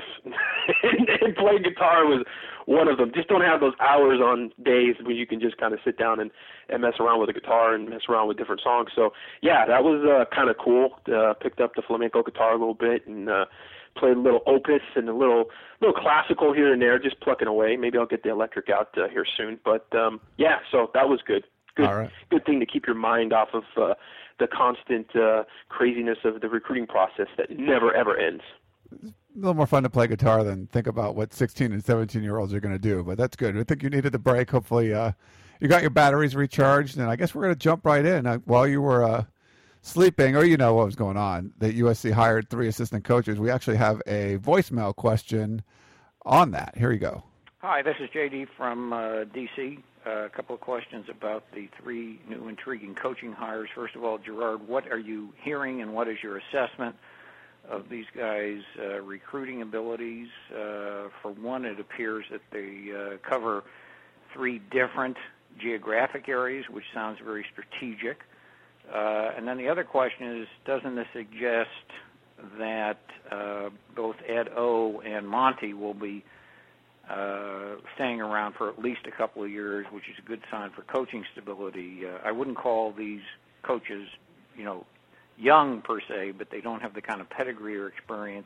and playing guitar was one of them. Just don't have those hours on days when you can just kind of sit down and mess around with a guitar and mess around with different songs. So, yeah, that was kind of cool. Picked up the flamenco guitar a little bit and played a little opus and a little classical here and there, just plucking away. Maybe I'll get the electric out here soon. But, yeah, so that was good. All right. Good thing to keep your mind off of the constant craziness of the recruiting process that never, ever ends. A little more fun to play guitar than think about what 16 and 17-year-olds are going to do, but that's good. I think you needed the break. Hopefully you got your batteries recharged, and I guess we're going to jump right in. While you were sleeping, or what was going on, that USC hired 3 assistant coaches. We actually have a voicemail question on that. Here you go. Hi, this is JD from D.C., a couple of questions about the 3 new intriguing coaching hires. First of all, Gerard, what are you hearing and what is your assessment of these guys' recruiting abilities? For one, it appears that they cover 3 different geographic areas, which sounds very strategic. And then the other question is, doesn't this suggest that both Ed O and Monty will be staying around for at least a couple of years, which is a good sign for coaching stability? I wouldn't call these coaches, young per se, but they don't have the kind of pedigree or experience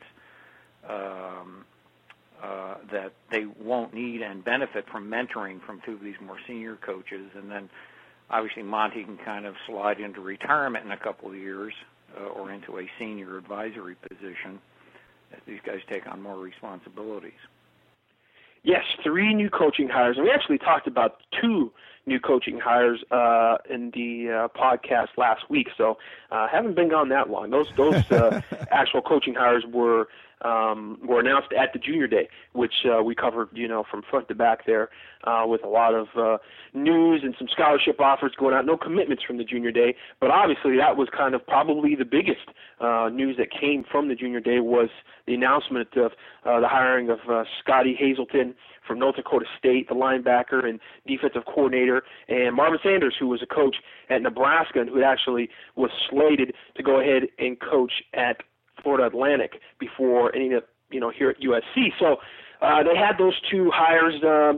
that they won't need and benefit from mentoring from 2 of these more senior coaches. And then obviously Monty can kind of slide into retirement in a couple of years or into a senior advisory position as these guys take on more responsibilities. Yes, 3 new coaching hires. And we actually talked about 2 new coaching hires in the podcast last week, so haven't been gone that long. Those actual coaching hires were announced at the Junior Day, which we covered, from front to back there, with a lot of news and some scholarship offers going out. No commitments from the Junior Day, but obviously that was kind of probably the biggest news that came from the Junior Day was the announcement of the hiring of Scotty Hazelton from North Dakota State, the linebacker and defensive coordinator, and Marvin Sanders, who was a coach at Nebraska and who actually was slated to go ahead and coach at Florida Atlantic before ending up, here at USC. So They had those two hires,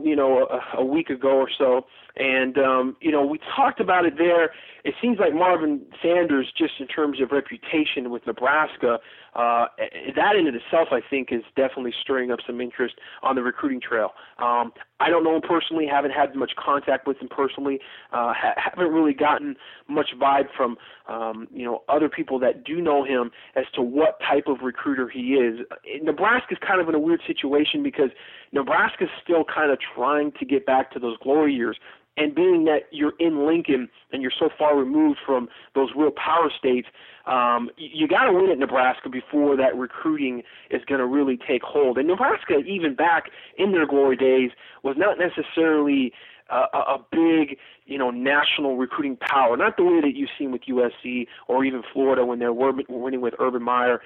a week ago or so, and we talked about it there. It seems like Marvin Sanders, just in terms of reputation with Nebraska, that in itself, I think, is definitely stirring up some interest on the recruiting trail. I don't know him personally, haven't had much contact with him personally, haven't really gotten much vibe from, other people that do know him as to what type of recruiter he is. Nebraska's kind of in a weird situation because Nebraska's still kind of trying to get back to those glory years. And being that you're in Lincoln and you're so far removed from those real power states, you got to win at Nebraska before that recruiting is going to really take hold. And Nebraska, even back in their glory days, was not necessarily a big, national recruiting power. Not the way that you've seen with USC or even Florida when they're winning with Urban Meyer,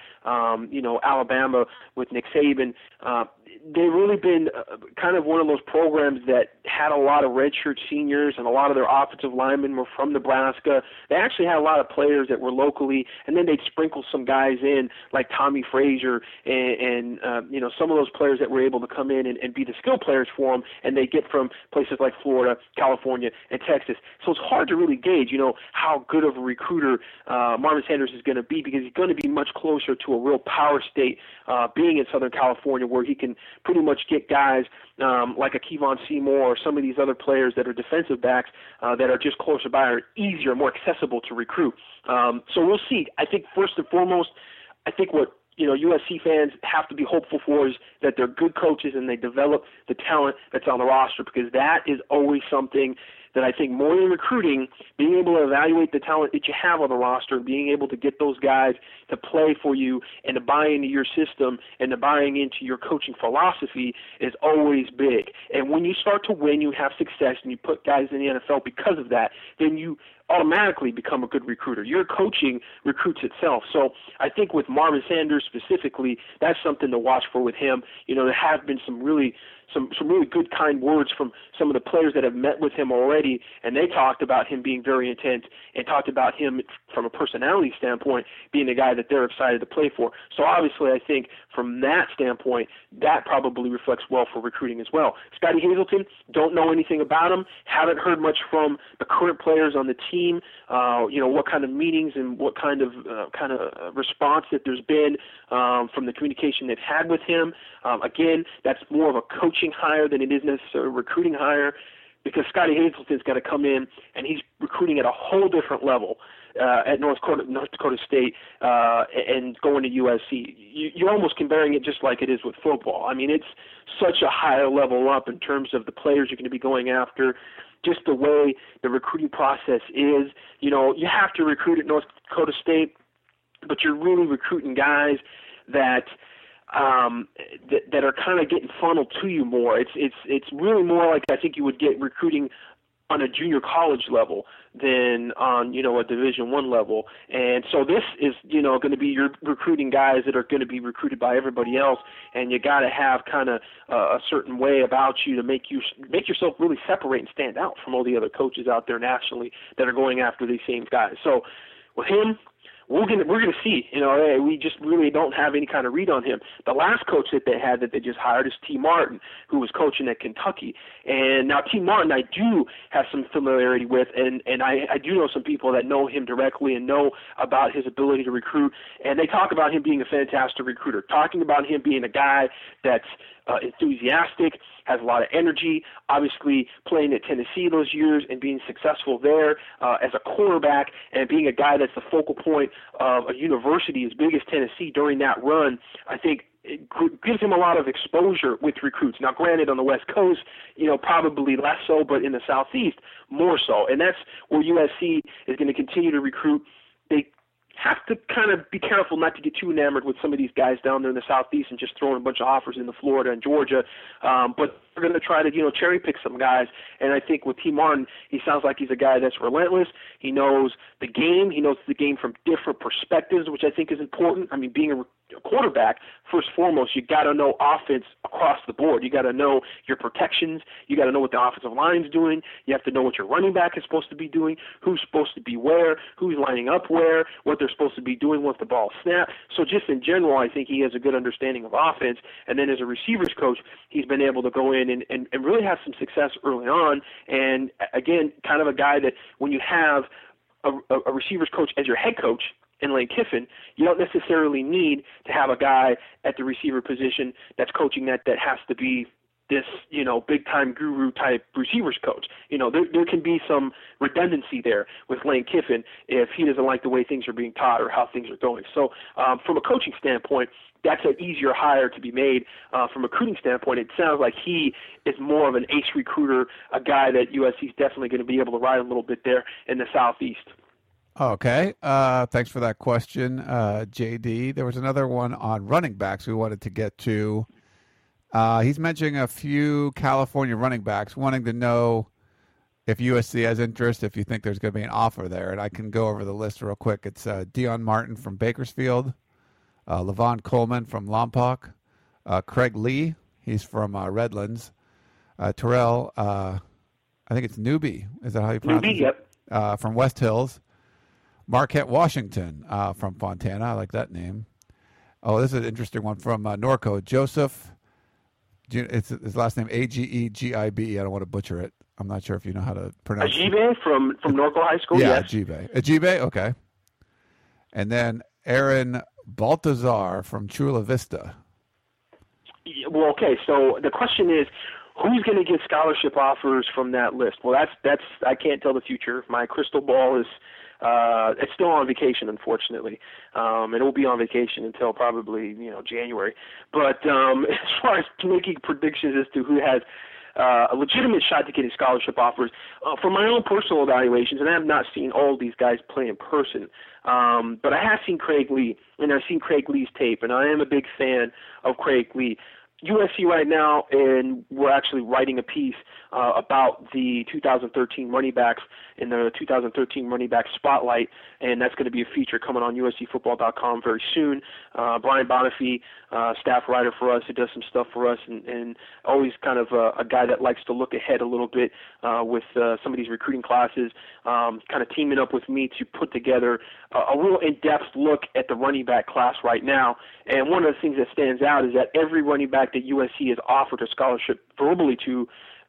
Alabama with Nick Saban. They've really been kind of one of those programs that had a lot of redshirt seniors, and a lot of their offensive linemen were from Nebraska. They actually had a lot of players that were locally, and then they'd sprinkle some guys in like Tommy Frazier and some of those players that were able to come in and be the skill players for them, and they get from places like Florida, California, and Texas. So it's hard to really gauge, how good of a recruiter Marvin Sanders is going to be, because he's going to be much closer to a real power state, being in Southern California, where he can pretty much get guys like a Kevon Seymour or some of these other players that are defensive backs that are just closer by, or easier, more accessible to recruit. So we'll see. I think first and foremost, I think what USC fans have to be hopeful for is that they're good coaches and they develop the talent that's on the roster, because that is always something that I think more than recruiting, being able to evaluate the talent that you have on the roster, being able to get those guys to play for you and to buy into your system and to buying into your coaching philosophy is always big. And when you start to win, you have success, and you put guys in the NFL because of that, then you automatically become a good recruiter. Your coaching recruits itself. So I think with Marvin Sanders specifically, that's something to watch for with him. There have been some really good, kind words from some of the players that have met with him already, and they talked about him being very intense and talked about him from a personality standpoint being a guy that they're excited to play for. So obviously I think from that standpoint, that probably reflects well for recruiting as well. Scotty Hazelton, don't know anything about him, haven't heard much from the current players on the team, what kind of meetings and what kind of response that there's been from the communication they've had with him. Again, that's more of a coaching hire than it is necessarily a recruiting hire, because Scotty Hazelton's got to come in and he's recruiting at a whole different level at North Dakota State and going to USC. You're almost comparing it just like it is with football. I mean, it's such a higher level up in terms of the players you're going to be going after, just the way the recruiting process is. You have to recruit at North Dakota State, but you're really recruiting guys that that are kind of getting funneled to you more. It's really more like I think you would get recruiting on a junior college level than on, a Division I level. And so this is, going to be you're recruiting guys that are going to be recruited by everybody else, and you got to have kind of a certain way about you to make yourself really separate and stand out from all the other coaches out there nationally that are going after these same guys. So with him, we're gonna see. We just really don't have any kind of read on him. The last coach that they just hired is T. Martin, who was coaching at Kentucky. And now T. Martin, I do have some familiarity with, and I do know some people that know him directly and know about his ability to recruit. And they talk about him being a fantastic recruiter, talking about him being a guy that's enthusiastic, has a lot of energy, obviously playing at Tennessee those years and being successful there as a quarterback, and being a guy that's the focal point of a university as big as Tennessee during that run. I think it gives him a lot of exposure with recruits. Now, granted, on the West Coast, probably less so, but in the Southeast, more so. And that's where USC is going to continue to recruit. They have to kind of be careful not to get too enamored with some of these guys down there in the Southeast and just throwing a bunch of offers into Florida and Georgia. But we're going to try to, cherry pick some guys. And I think with T. Martin, he sounds like he's a guy that's relentless. He knows the game. He knows the game from different perspectives, which I think is important. I mean, being quarterback, first and foremost, you got to know offense across the board. You got to know your protections. You got to know what the offensive line's doing. You have to know what your running back is supposed to be doing, who's supposed to be where, who's lining up where, what they're supposed to be doing once the ball snaps. So just in general, I think he has a good understanding of offense. And then as a receivers coach, he's been able to go in and really have some success early on. And again, kind of a guy that when you have a receivers coach as your head coach in Lane Kiffin, you don't necessarily need to have a guy at the receiver position that's coaching that has to be this, big-time guru type receivers coach. There can be some redundancy there with Lane Kiffin if he doesn't like the way things are being taught or how things are going. So from a coaching standpoint, that's an easier hire to be made. From a recruiting standpoint, it sounds like he is more of an ace recruiter, a guy that USC is definitely going to be able to ride a little bit there in the Southeast. Okay. Thanks for that question, JD. There was another one on running backs we wanted to get to. He's mentioning a few California running backs, wanting to know if USC has interest, if you think there's going to be an offer there. And I can go over the list real quick. It's Dion Martin from Bakersfield, Levon Coleman from Lompoc, Craig Lee, he's from Redlands, Terrell, I think it's Newby. Is that how you pronounce it? Newby, yep. From West Hills. Marquette Washington from Fontana. I like that name. Oh, this is an interesting one from Norco. Joseph, it's his last name, Agegibe. I don't want to butcher it. I'm not sure if you know how to pronounce it. Ajibe from Norco High School, yeah, yes. Ajibe, okay. And then Aaron Baltazar from Chula Vista. Well, okay, so the question is, who's going to get scholarship offers from that list? Well, that's I can't tell the future. My crystal ball is it's still on vacation, unfortunately, and it will be on vacation until probably January. But as far as making predictions as to who has a legitimate shot to getting scholarship offers, from my own personal evaluations, and I have not seen all these guys play in person, but I have seen Craig Lee, and I've seen Craig Lee's tape, and I am a big fan of Craig Lee. USC right now, and we're actually writing a piece about the 2013 running backs in the 2013 running back spotlight, and that's going to be a feature coming on USCfootball.com very soon. Brian Bonifay, staff writer for us, who does some stuff for us, and always kind of a guy that likes to look ahead a little bit with some of these recruiting classes, kind of teaming up with me to put together a real in-depth look at the running back class right now. And one of the things that stands out is that every running back that USC has offered a scholarship verbally to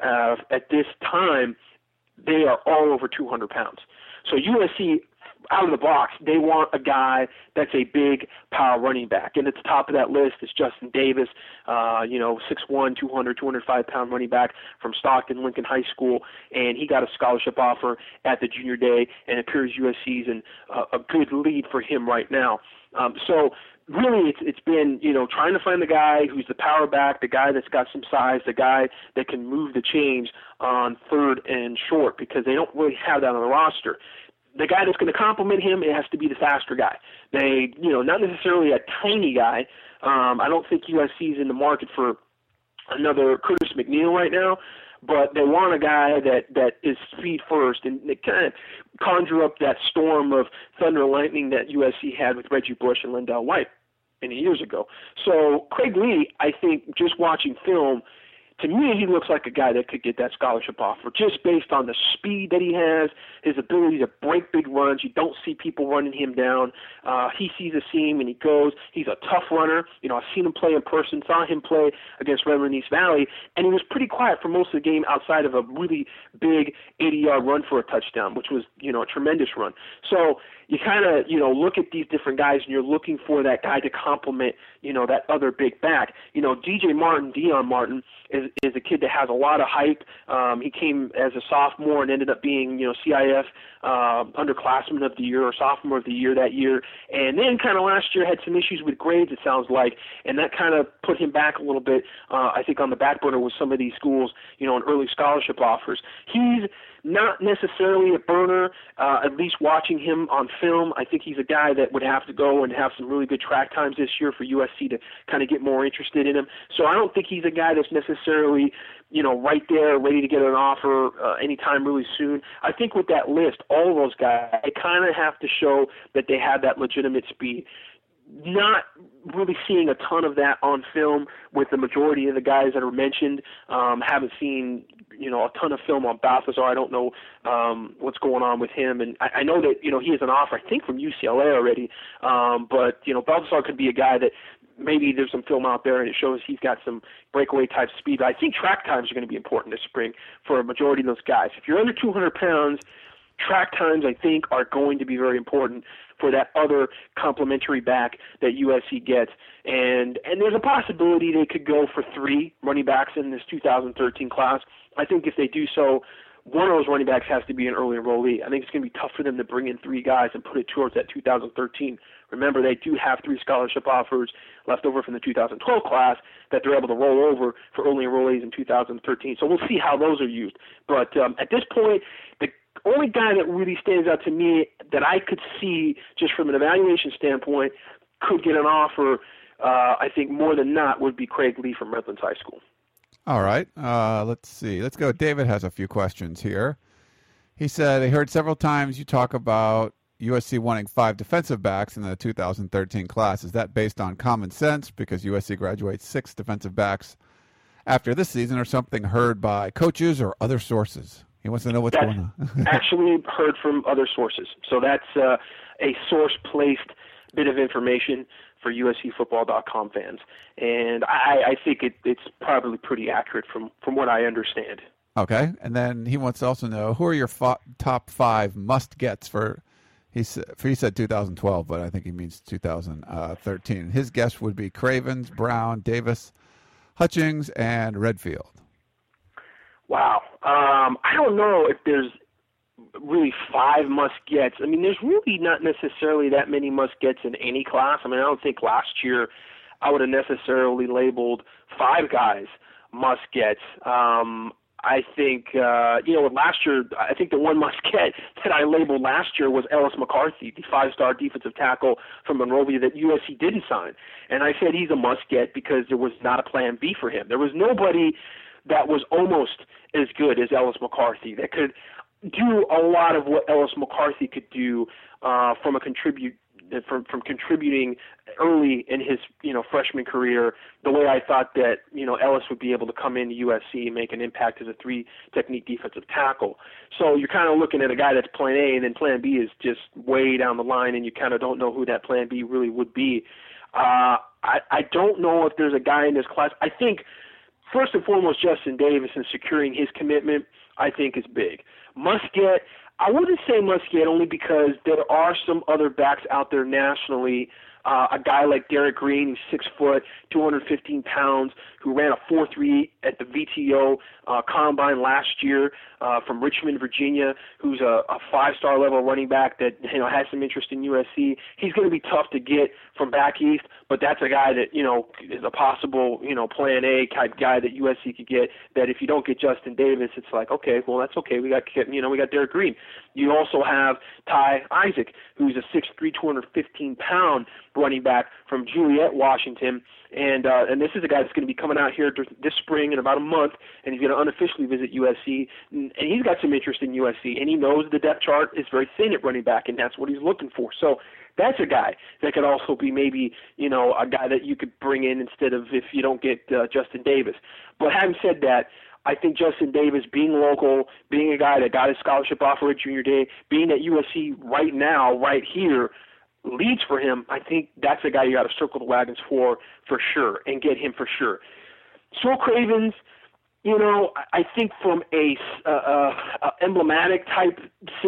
at this time, they are all over 200 pounds. So USC, out of the box, they want a guy that's a big power running back. And at the top of that list is Justin Davis, 6'1", 200, 205-pound running back from Stockton Lincoln High School. And he got a scholarship offer at the junior day, and it appears USC's in a good lead for him right now. So really it's been, trying to find the guy who's the power back, the guy that's got some size, the guy that can move the chains on third and short, because they don't really have that on the roster. The guy that's going to complement him, it has to be the faster guy. They, not necessarily a tiny guy. I don't think USC is in the market for another Curtis McNeil right now, but they want a guy that is speed first, and they kind of conjure up that storm of thunder and lightning that USC had with Reggie Bush and Lindell White many years ago. So Craig Lee, I think, just watching film, to me, he looks like a guy that could get that scholarship offer just based on the speed that he has, his ability to break big runs. You don't see people running him down. He sees a seam and he goes. He's a tough runner. I've seen him play in person, saw him play against Redland East Valley, and he was pretty quiet for most of the game outside of a really big 80-yard run for a touchdown, which was, a tremendous run. So you kind of, look at these different guys, and you're looking for that guy to complement, that other big back. DJ Martin, Dion Martin, is a kid that has a lot of hype. He came as a sophomore and ended up being, CIF underclassman of the year or sophomore of the year that year. And then kind of last year had some issues with grades, it sounds like, and that kind of put him back a little bit, I think, on the back burner with some of these schools, and early scholarship offers. He's not necessarily a burner, at least watching him on film. I think he's a guy that would have to go and have some really good track times this year for USC to kind of get more interested in him. So I don't think he's a guy that's necessarily, right there ready to get an offer anytime really soon. I think with that list, all of those guys, they kind of have to show that they have that legitimate speed. not really seeing a ton of that on film with the majority of the guys that are mentioned. Haven't seen, a ton of film on Balthazar. I don't know what's going on with him. And I know that, he has an offer, I think, from UCLA already. But Balthazar could be a guy that maybe there's some film out there and it shows he's got some breakaway type speed. But I think track times are going to be important this spring for a majority of those guys. If you're under 200 pounds, track times, I think, are going to be very important for that other complementary back that USC gets. And there's a possibility they could go for 3 running backs in this 2013 class. I think if they do so, one of those running backs has to be an early enrollee. I think it's going to be tough for them to bring in 3 guys and put it towards that 2013. Remember, they do have 3 scholarship offers left over from the 2012 class that they're able to roll over for early enrollees in 2013. So we'll see how those are used. But at this point, the only guy that really stands out to me that I could see just from an evaluation standpoint could get an offer, I think more than not, would be Craig Lee from Redlands High School. All right. Let's see. Let's go. David has a few questions here. He said, I heard several times you talk about USC wanting 5 defensive backs in the 2013 class. Is that based on common sense because USC graduates 6 defensive backs after this season, or something heard by coaches or other sources? He wants to know what's going on. Actually heard from other sources. So that's a source-placed bit of information for USCFootball.com fans. And I think it's probably pretty accurate from what I understand. Okay. And then he wants to also know, who are your top 5 must-gets for he said 2012, but I think he means 2013. His guess would be Cravens, Brown, Davis, Hutchings, and Redfield. Wow. I don't know if there's really 5 must-gets. I mean, there's really not necessarily that many must-gets in any class. I mean, I don't think last year I would have necessarily labeled 5 guys must-gets. I think, last year, I think the one must-get that I labeled last year was Ellis McCarthy, the 5-star defensive tackle from Monrovia that USC didn't sign. And I said he's a must-get because there was not a plan B for him. There was nobody that was almost as good as Ellis McCarthy that could do a lot of what Ellis McCarthy could do from contributing early in his freshman career, the way I thought that Ellis would be able to come into USC and make an impact as a 3-technique defensive tackle. So you're kind of looking at a guy that's plan A, and then plan B is just way down the line, and you kind of don't know who that plan B really would be. I don't know if there's a guy in this class. I think first and foremost, Justin Davis and securing his commitment, I think, is big. Must-get, I wouldn't say must-get only because there are some other backs out there nationally. A guy like Derek Green, who's 6 foot, 215 pounds, who ran a 4.3 at the VTO combine last year from Richmond, Virginia, who's a 5-star level running back that has some interest in USC. He's going to be tough to get from back east, but that's a guy that is a possible plan A type guy that USC could get. That if you don't get Justin Davis, it's like, okay, well that's okay. We got Derek Green. You also have Ty Isaac, who's a 6'3", 215 pound running back from Juliet, Washington, and this is a guy that's going to be coming out here this spring in about a month, and he's going to unofficially visit USC, and he's got some interest in USC, and he knows the depth chart is very thin at running back, and that's what he's looking for. So that's a guy that could also be maybe a guy that you could bring in instead of if you don't get Justin Davis. But having said that, I think Justin Davis, being local, being a guy that got his scholarship offer at junior day, being at USC right now, right here, leads for him, I think that's a guy you got to circle the wagons for sure, and get him for sure. So Cravens, I think from a emblematic type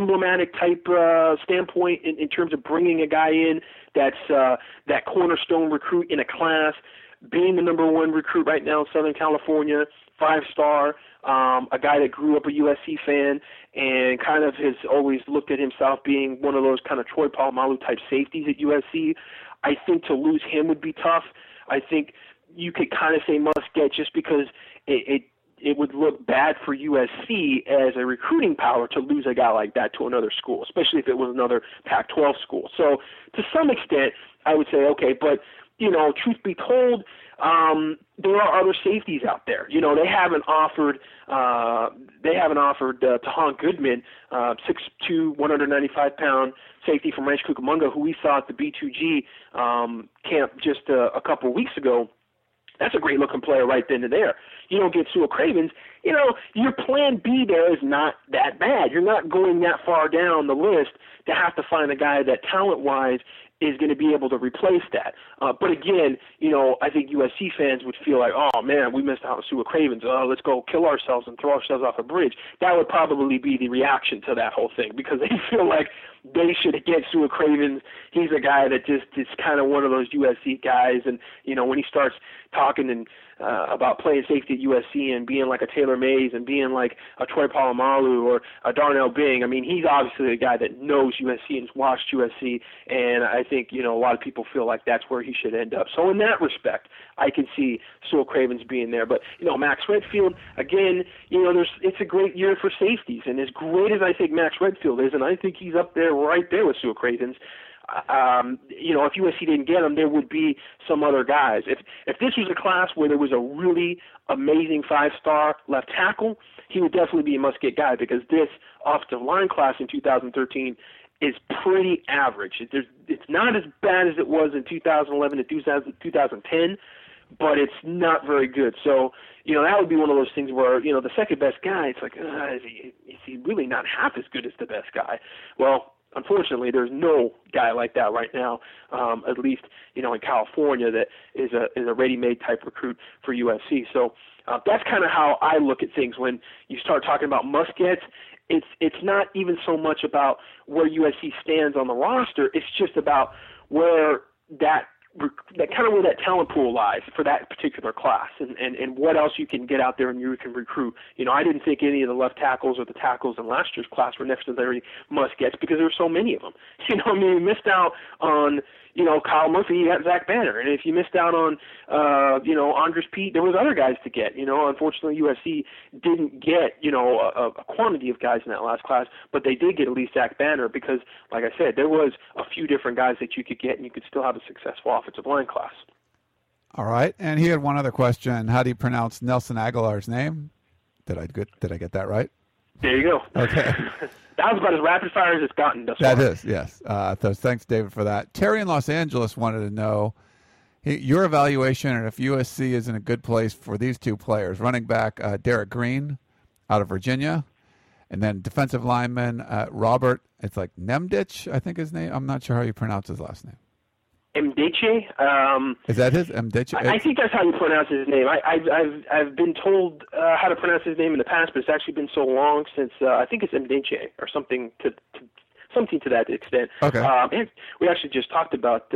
standpoint in terms of bringing a guy in that's that cornerstone recruit in a class, being the number 1 recruit right now in Southern California, 5-star, a guy that grew up a USC fan and kind of has always looked at himself being one of those kind of Troy Polamalu type safeties at USC. I think to lose him would be tough. I think you could kind of say must get just because it would look bad for USC as a recruiting power to lose a guy like that to another school, especially if it was another Pac-12 school. So to some extent, I would say, okay, but truth be told, there are other safeties out there. They haven't offered Tahan Goodman, 6'2", 195-pound safety from Rancho Cucamonga, who we saw at the B2G camp just a couple of weeks ago. That's a great-looking player right then and there. You don't get Sua Cravens. Your plan B there is not that bad. You're not going that far down the list to have to find a guy that talent-wise is going to be able to replace that. But again, I think USC fans would feel like, oh, man, we missed out on Sua Cravens. Let's go kill ourselves and throw ourselves off a bridge. That would probably be the reaction to that whole thing, because they feel like they should get Sua Cravens. He's a guy that just is kind of one of those USC guys. And, when he starts talking about playing safety at USC and being like a Taylor Mays and being like a Troy Polamalu or a Darnell Bing, I mean, he's obviously a guy that knows USC and has watched USC, and I think, a lot of people feel like that's where he should end up. So in that respect, I can see Sua Cravens being there. But, Max Redfield, again, it's a great year for safeties, and as great as I think Max Redfield is, and I think he's up there right there with Sua Cravens, if USC didn't get him, there would be some other guys. If this was a class where there was a really amazing 5-star left tackle, he would definitely be a must-get guy, because this offensive line class in 2013 is pretty average. It's not as bad as it was in 2011 to 2010, but it's not very good. So, that would be one of those things where, the second best guy, it's like, is he really not half as good as the best guy? Well, unfortunately, there's no guy like that right now, at least, in California, that is a ready-made type recruit for USC. So that's kind of how I look at things when you start talking about must-gets. It's not even so much about where USC stands on the roster. It's just about where that kind of where that talent pool lies for that particular class, and what else you can get out there and you can recruit. I didn't think any of the left tackles or the tackles in last year's class were necessarily must-gets, because there were so many of them. You missed out on, Kyle Murphy, you got Zach Banner, and if you missed out on, Andres Pete, there was other guys to get. Unfortunately, USC didn't get, a quantity of guys in that last class, but they did get at least Zach Banner, because, like I said, there was a few different guys that you could get, and you could still have a successful offensive line class. All right, and he had one other question. How do you pronounce Nelson Aguilar's name? Did I get that right? There you go. Okay. That was about as rapid fire as it's gotten thus far. That is, yes. So thanks, David, for that. Terry in Los Angeles wanted to know your evaluation and if USC is in a good place for these two players. Running back Derek Green out of Virginia, and then defensive lineman Robert, it's like Nemdich, I think his name. I'm not sure how you pronounce his last name. Mdiche. Is that his Mdiche? I think that's how you pronounce his name. I've been told how to pronounce his name in the past, but it's actually been so long since I think it's Mdiche or something to that extent. Okay. And we actually just talked about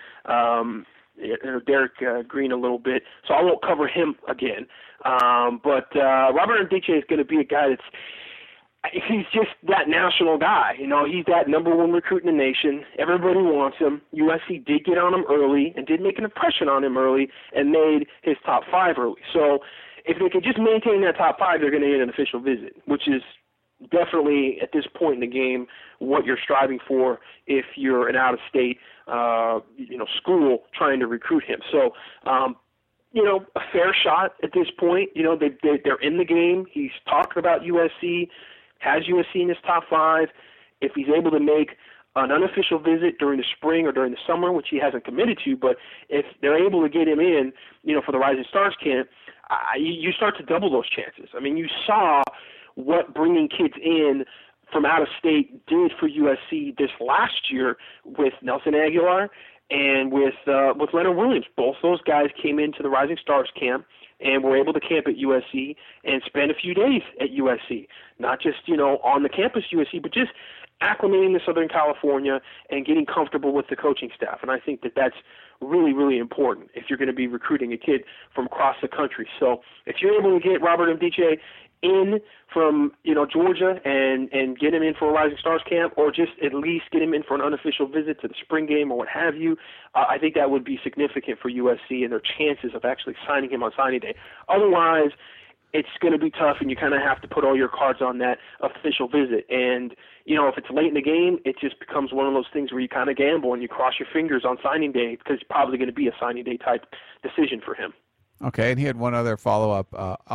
Derek Green a little bit, so I won't cover him again. But Robert Mdiche is going to be a guy he's just that national guy. He's that number one recruit in the nation. Everybody wants him. USC did get on him early and did make an impression on him early and made his top 5 early. So if they could just maintain that top 5, they're going to get an official visit, which is definitely at this point in the game what you're striving for if you're an out-of-state school trying to recruit him. So a fair shot at this point. They're in the game. He's talking about USC. Has USC in his top 5. If he's able to make an unofficial visit during the spring or during the summer, which he hasn't committed to, but if they're able to get him in, for the Rising Stars camp, you start to double those chances. I mean, you saw what bringing kids in from out of state did for USC this last year with Nelson Aguilar and with Leonard Williams. Both those guys came into the Rising Stars camp and were able to camp at USC and spend a few days at USC, not just, on the campus USC, but just acclimating to Southern California and getting comfortable with the coaching staff. And I think that that's really, really important if you're going to be recruiting a kid from across the country. So if you're able to get Robert Mdiche in from, Georgia and get him in for a Rising Stars camp, or just at least get him in for an unofficial visit to the spring game or what have you, I think that would be significant for USC and their chances of actually signing him on signing day. Otherwise, it's going to be tough, and you kind of have to put all your cards on that official visit. And, if it's late in the game, it just becomes one of those things where you kind of gamble and you cross your fingers on signing day because it's probably going to be a signing day type decision for him. Okay, and he had one other follow-up.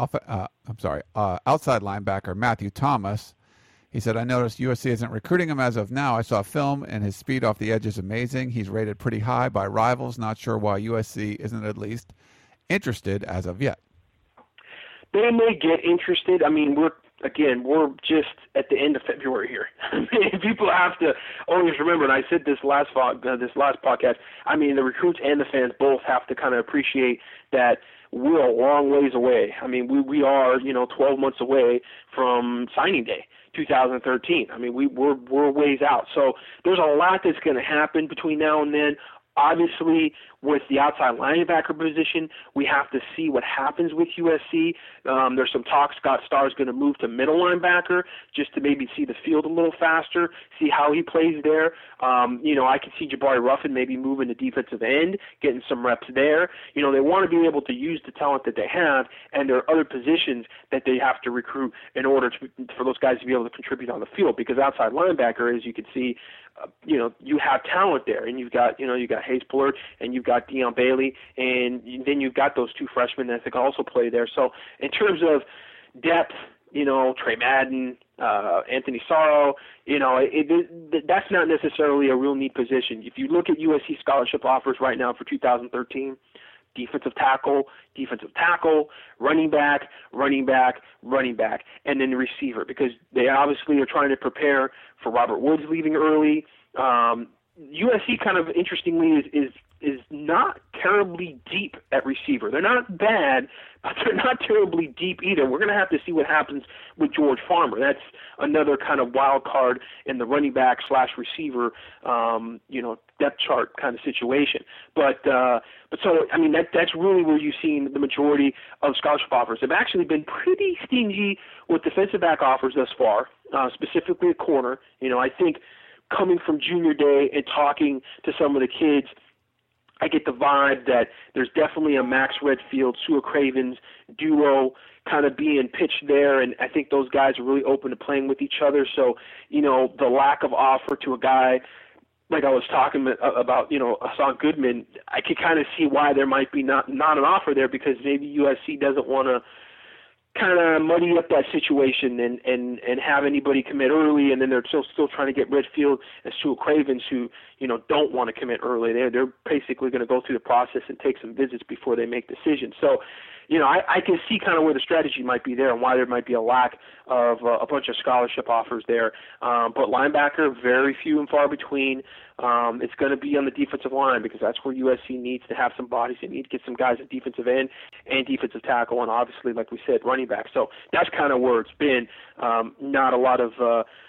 Outside linebacker Matthew Thomas. He said, I noticed USC isn't recruiting him as of now. I saw film, and his speed off the edge is amazing. He's rated pretty high by rivals. Not sure why USC isn't at least interested as of yet. They may get interested. I mean, we're just at the end of February here. I mean, people have to always remember, and I said this last podcast, I mean, the recruits and the fans both have to kind of appreciate that we're a long ways away. I mean, we are, 12 months away from signing day, 2013. I mean, we're ways out. So there's a lot that's going to happen between now and then. Obviously, with the outside linebacker position, we have to see what happens with USC. There's some talk Scott Starr is going to move to middle linebacker just to maybe see the field a little faster, see how he plays there. I can see Jabari Ruffin maybe moving to defensive end, getting some reps there. They want to be able to use the talent that they have, and there are other positions that they have to recruit in order for those guys to be able to contribute on the field. Because outside linebacker, as you can see, you have talent there, and you've got Hayes Pullard, and you've got Deion Bailey, and then you've got those two freshmen that can also play there. So in terms of depth, Trey Madden, Anthony Sorrow, that's not necessarily a real neat position. If you look at USC scholarship offers right now for 2013, defensive tackle, running back, and then the receiver, because they obviously are trying to prepare for Robert Woods leaving early. USC kind of interestingly is not terribly deep at receiver. They're not bad, but they're not terribly deep either. We're going to have to see what happens with George Farmer. That's another kind of wild card in the running back / receiver, depth chart kind of situation. But so, I mean, that's really where you've seen the majority of scholarship offers. They've actually been pretty stingy with defensive back offers thus far, specifically at corner. I think coming from junior day and talking to some of the kids, I get the vibe that there's definitely a Max Redfield, Sua Cravens duo kind of being pitched there, and I think those guys are really open to playing with each other. So, the lack of offer to a guy like I was talking about, Hassan Goodman, I could kind of see why there might be not an offer there, because maybe USC doesn't want to kind of muddy up that situation and have anybody commit early, and then they're still trying to get Redfield and Sua Cravens who, don't want to commit early. They're basically going to go through the process and take some visits before they make decisions. So, I can see kind of where the strategy might be there and why there might be a lack of a bunch of scholarship offers there. But linebacker, very few and far between. It's going to be on the defensive line, because that's where USC needs to have some bodies. They need to get some guys at defensive end and defensive tackle, and obviously, like we said, running back. So that's kind of where it's been. Not a lot of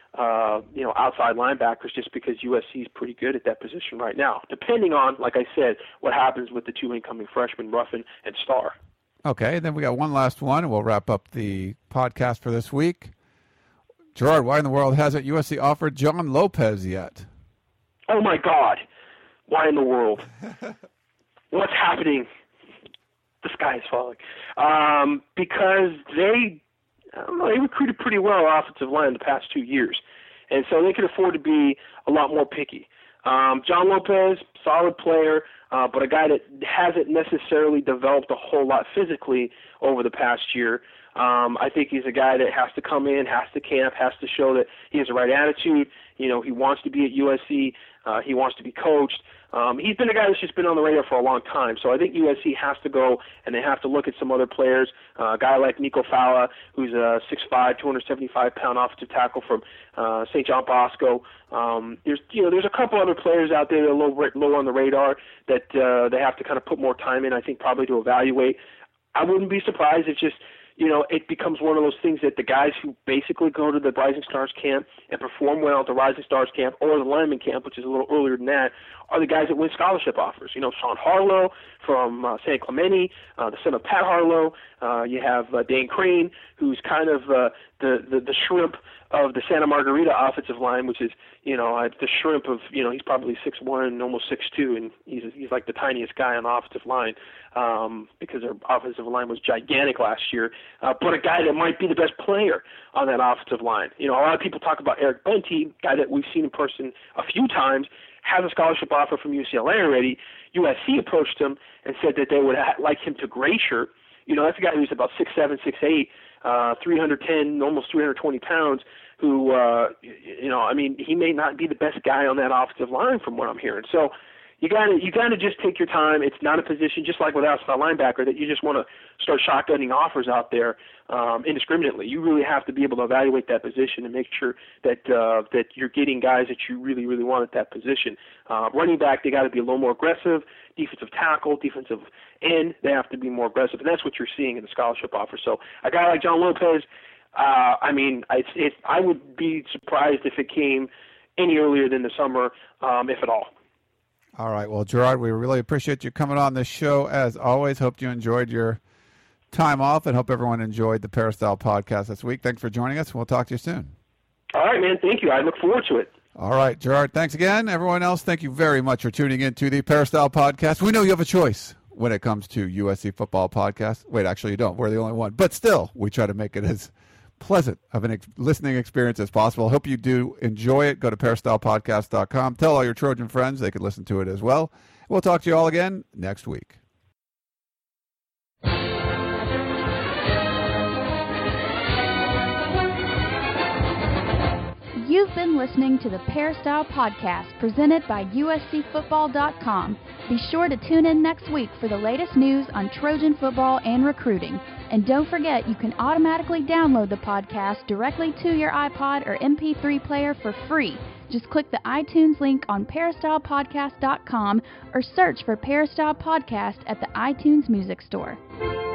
outside linebackers, just because USC is pretty good at that position right now, depending on, like I said, what happens with the two incoming freshmen, Ruffin and Starr. Okay, then we got one last one, and we'll wrap up the podcast for this week. Gerard, why in the world hasn't USC offered John Lopez yet? Oh, my God. Why in the world? What's happening? The sky is falling. Because they recruited pretty well offensive line the past 2 years, and so they could afford to be a lot more picky. John Lopez, solid player, but a guy that hasn't necessarily developed a whole lot physically over the past year. I think he's a guy that has to come in, has to camp, has to show that he has the right attitude. He wants to be at USC. He wants to be coached. He's been a guy that's just been on the radar for a long time. So I think USC has to go, and they have to look at some other players. A guy like Nico Fala, who's a 6'5", 275-pound offensive tackle from St. John Bosco. There's a couple other players out there that are low on the radar that they have to kind of put more time in, I think, probably to evaluate. I wouldn't be surprised if just it becomes one of those things that the guys who basically go to the Rising Stars camp and perform well at the Rising Stars camp or the lineman camp, which is a little earlier than that, are the guys that win scholarship offers. Sean Harlow from San Clemente, the son of Pat Harlow. You have Dane Crane, who's kind of the shrimp of the Santa Margarita offensive line, which is, the shrimp of, he's probably 6'1", almost 6'2", and he's like the tiniest guy on the offensive line, because their offensive line was gigantic last year. but a guy that might be the best player on that offensive line. A lot of people talk about Eric Bunty, guy that we've seen in person a few times, has a scholarship offer from UCLA already. USC approached him and said that they would like him to gray shirt. That's a guy who's about 6'7", 6'8", 310, almost 320 pounds, who, he may not be the best guy on that offensive line from what I'm hearing. So you gotta just take your time. It's not a position, just like with outside linebacker, that you just want to start shotgunning offers out there indiscriminately. You really have to be able to evaluate that position and make sure that you're getting guys that you really, really want at that position. Running back, they got to be a little more aggressive. Defensive tackle, defensive end, they have to be more aggressive, and that's what you're seeing in the scholarship offer. So a guy like John Lopez, I would be surprised if it came any earlier than the summer, if at all. All right. Well, Gerard, we really appreciate you coming on this show. As always, hope you enjoyed your time off and hope everyone enjoyed the Peristyle podcast this week. Thanks for joining us. We'll talk to you soon. All right, man. Thank you. I look forward to it. All right, Gerard, thanks again. Everyone else, thank you very much for tuning in to the Peristyle podcast. We know you have a choice when it comes to USC football podcasts. Wait, actually, you don't. We're the only one. But still, we try to make it as pleasant of a listening experience as possible. Hope you do enjoy it. Go to peristylepodcast.com. Tell all your Trojan friends they can listen to it as well. We'll talk to you all again next week. You've been listening to the Peristyle Podcast presented by USCFootball.com. Be sure to tune in next week for the latest news on Trojan football and recruiting. And don't forget, you can automatically download the podcast directly to your iPod or MP3 player for free. Just click the iTunes link on peristylepodcast.com or search for Peristyle Podcast at the iTunes Music Store.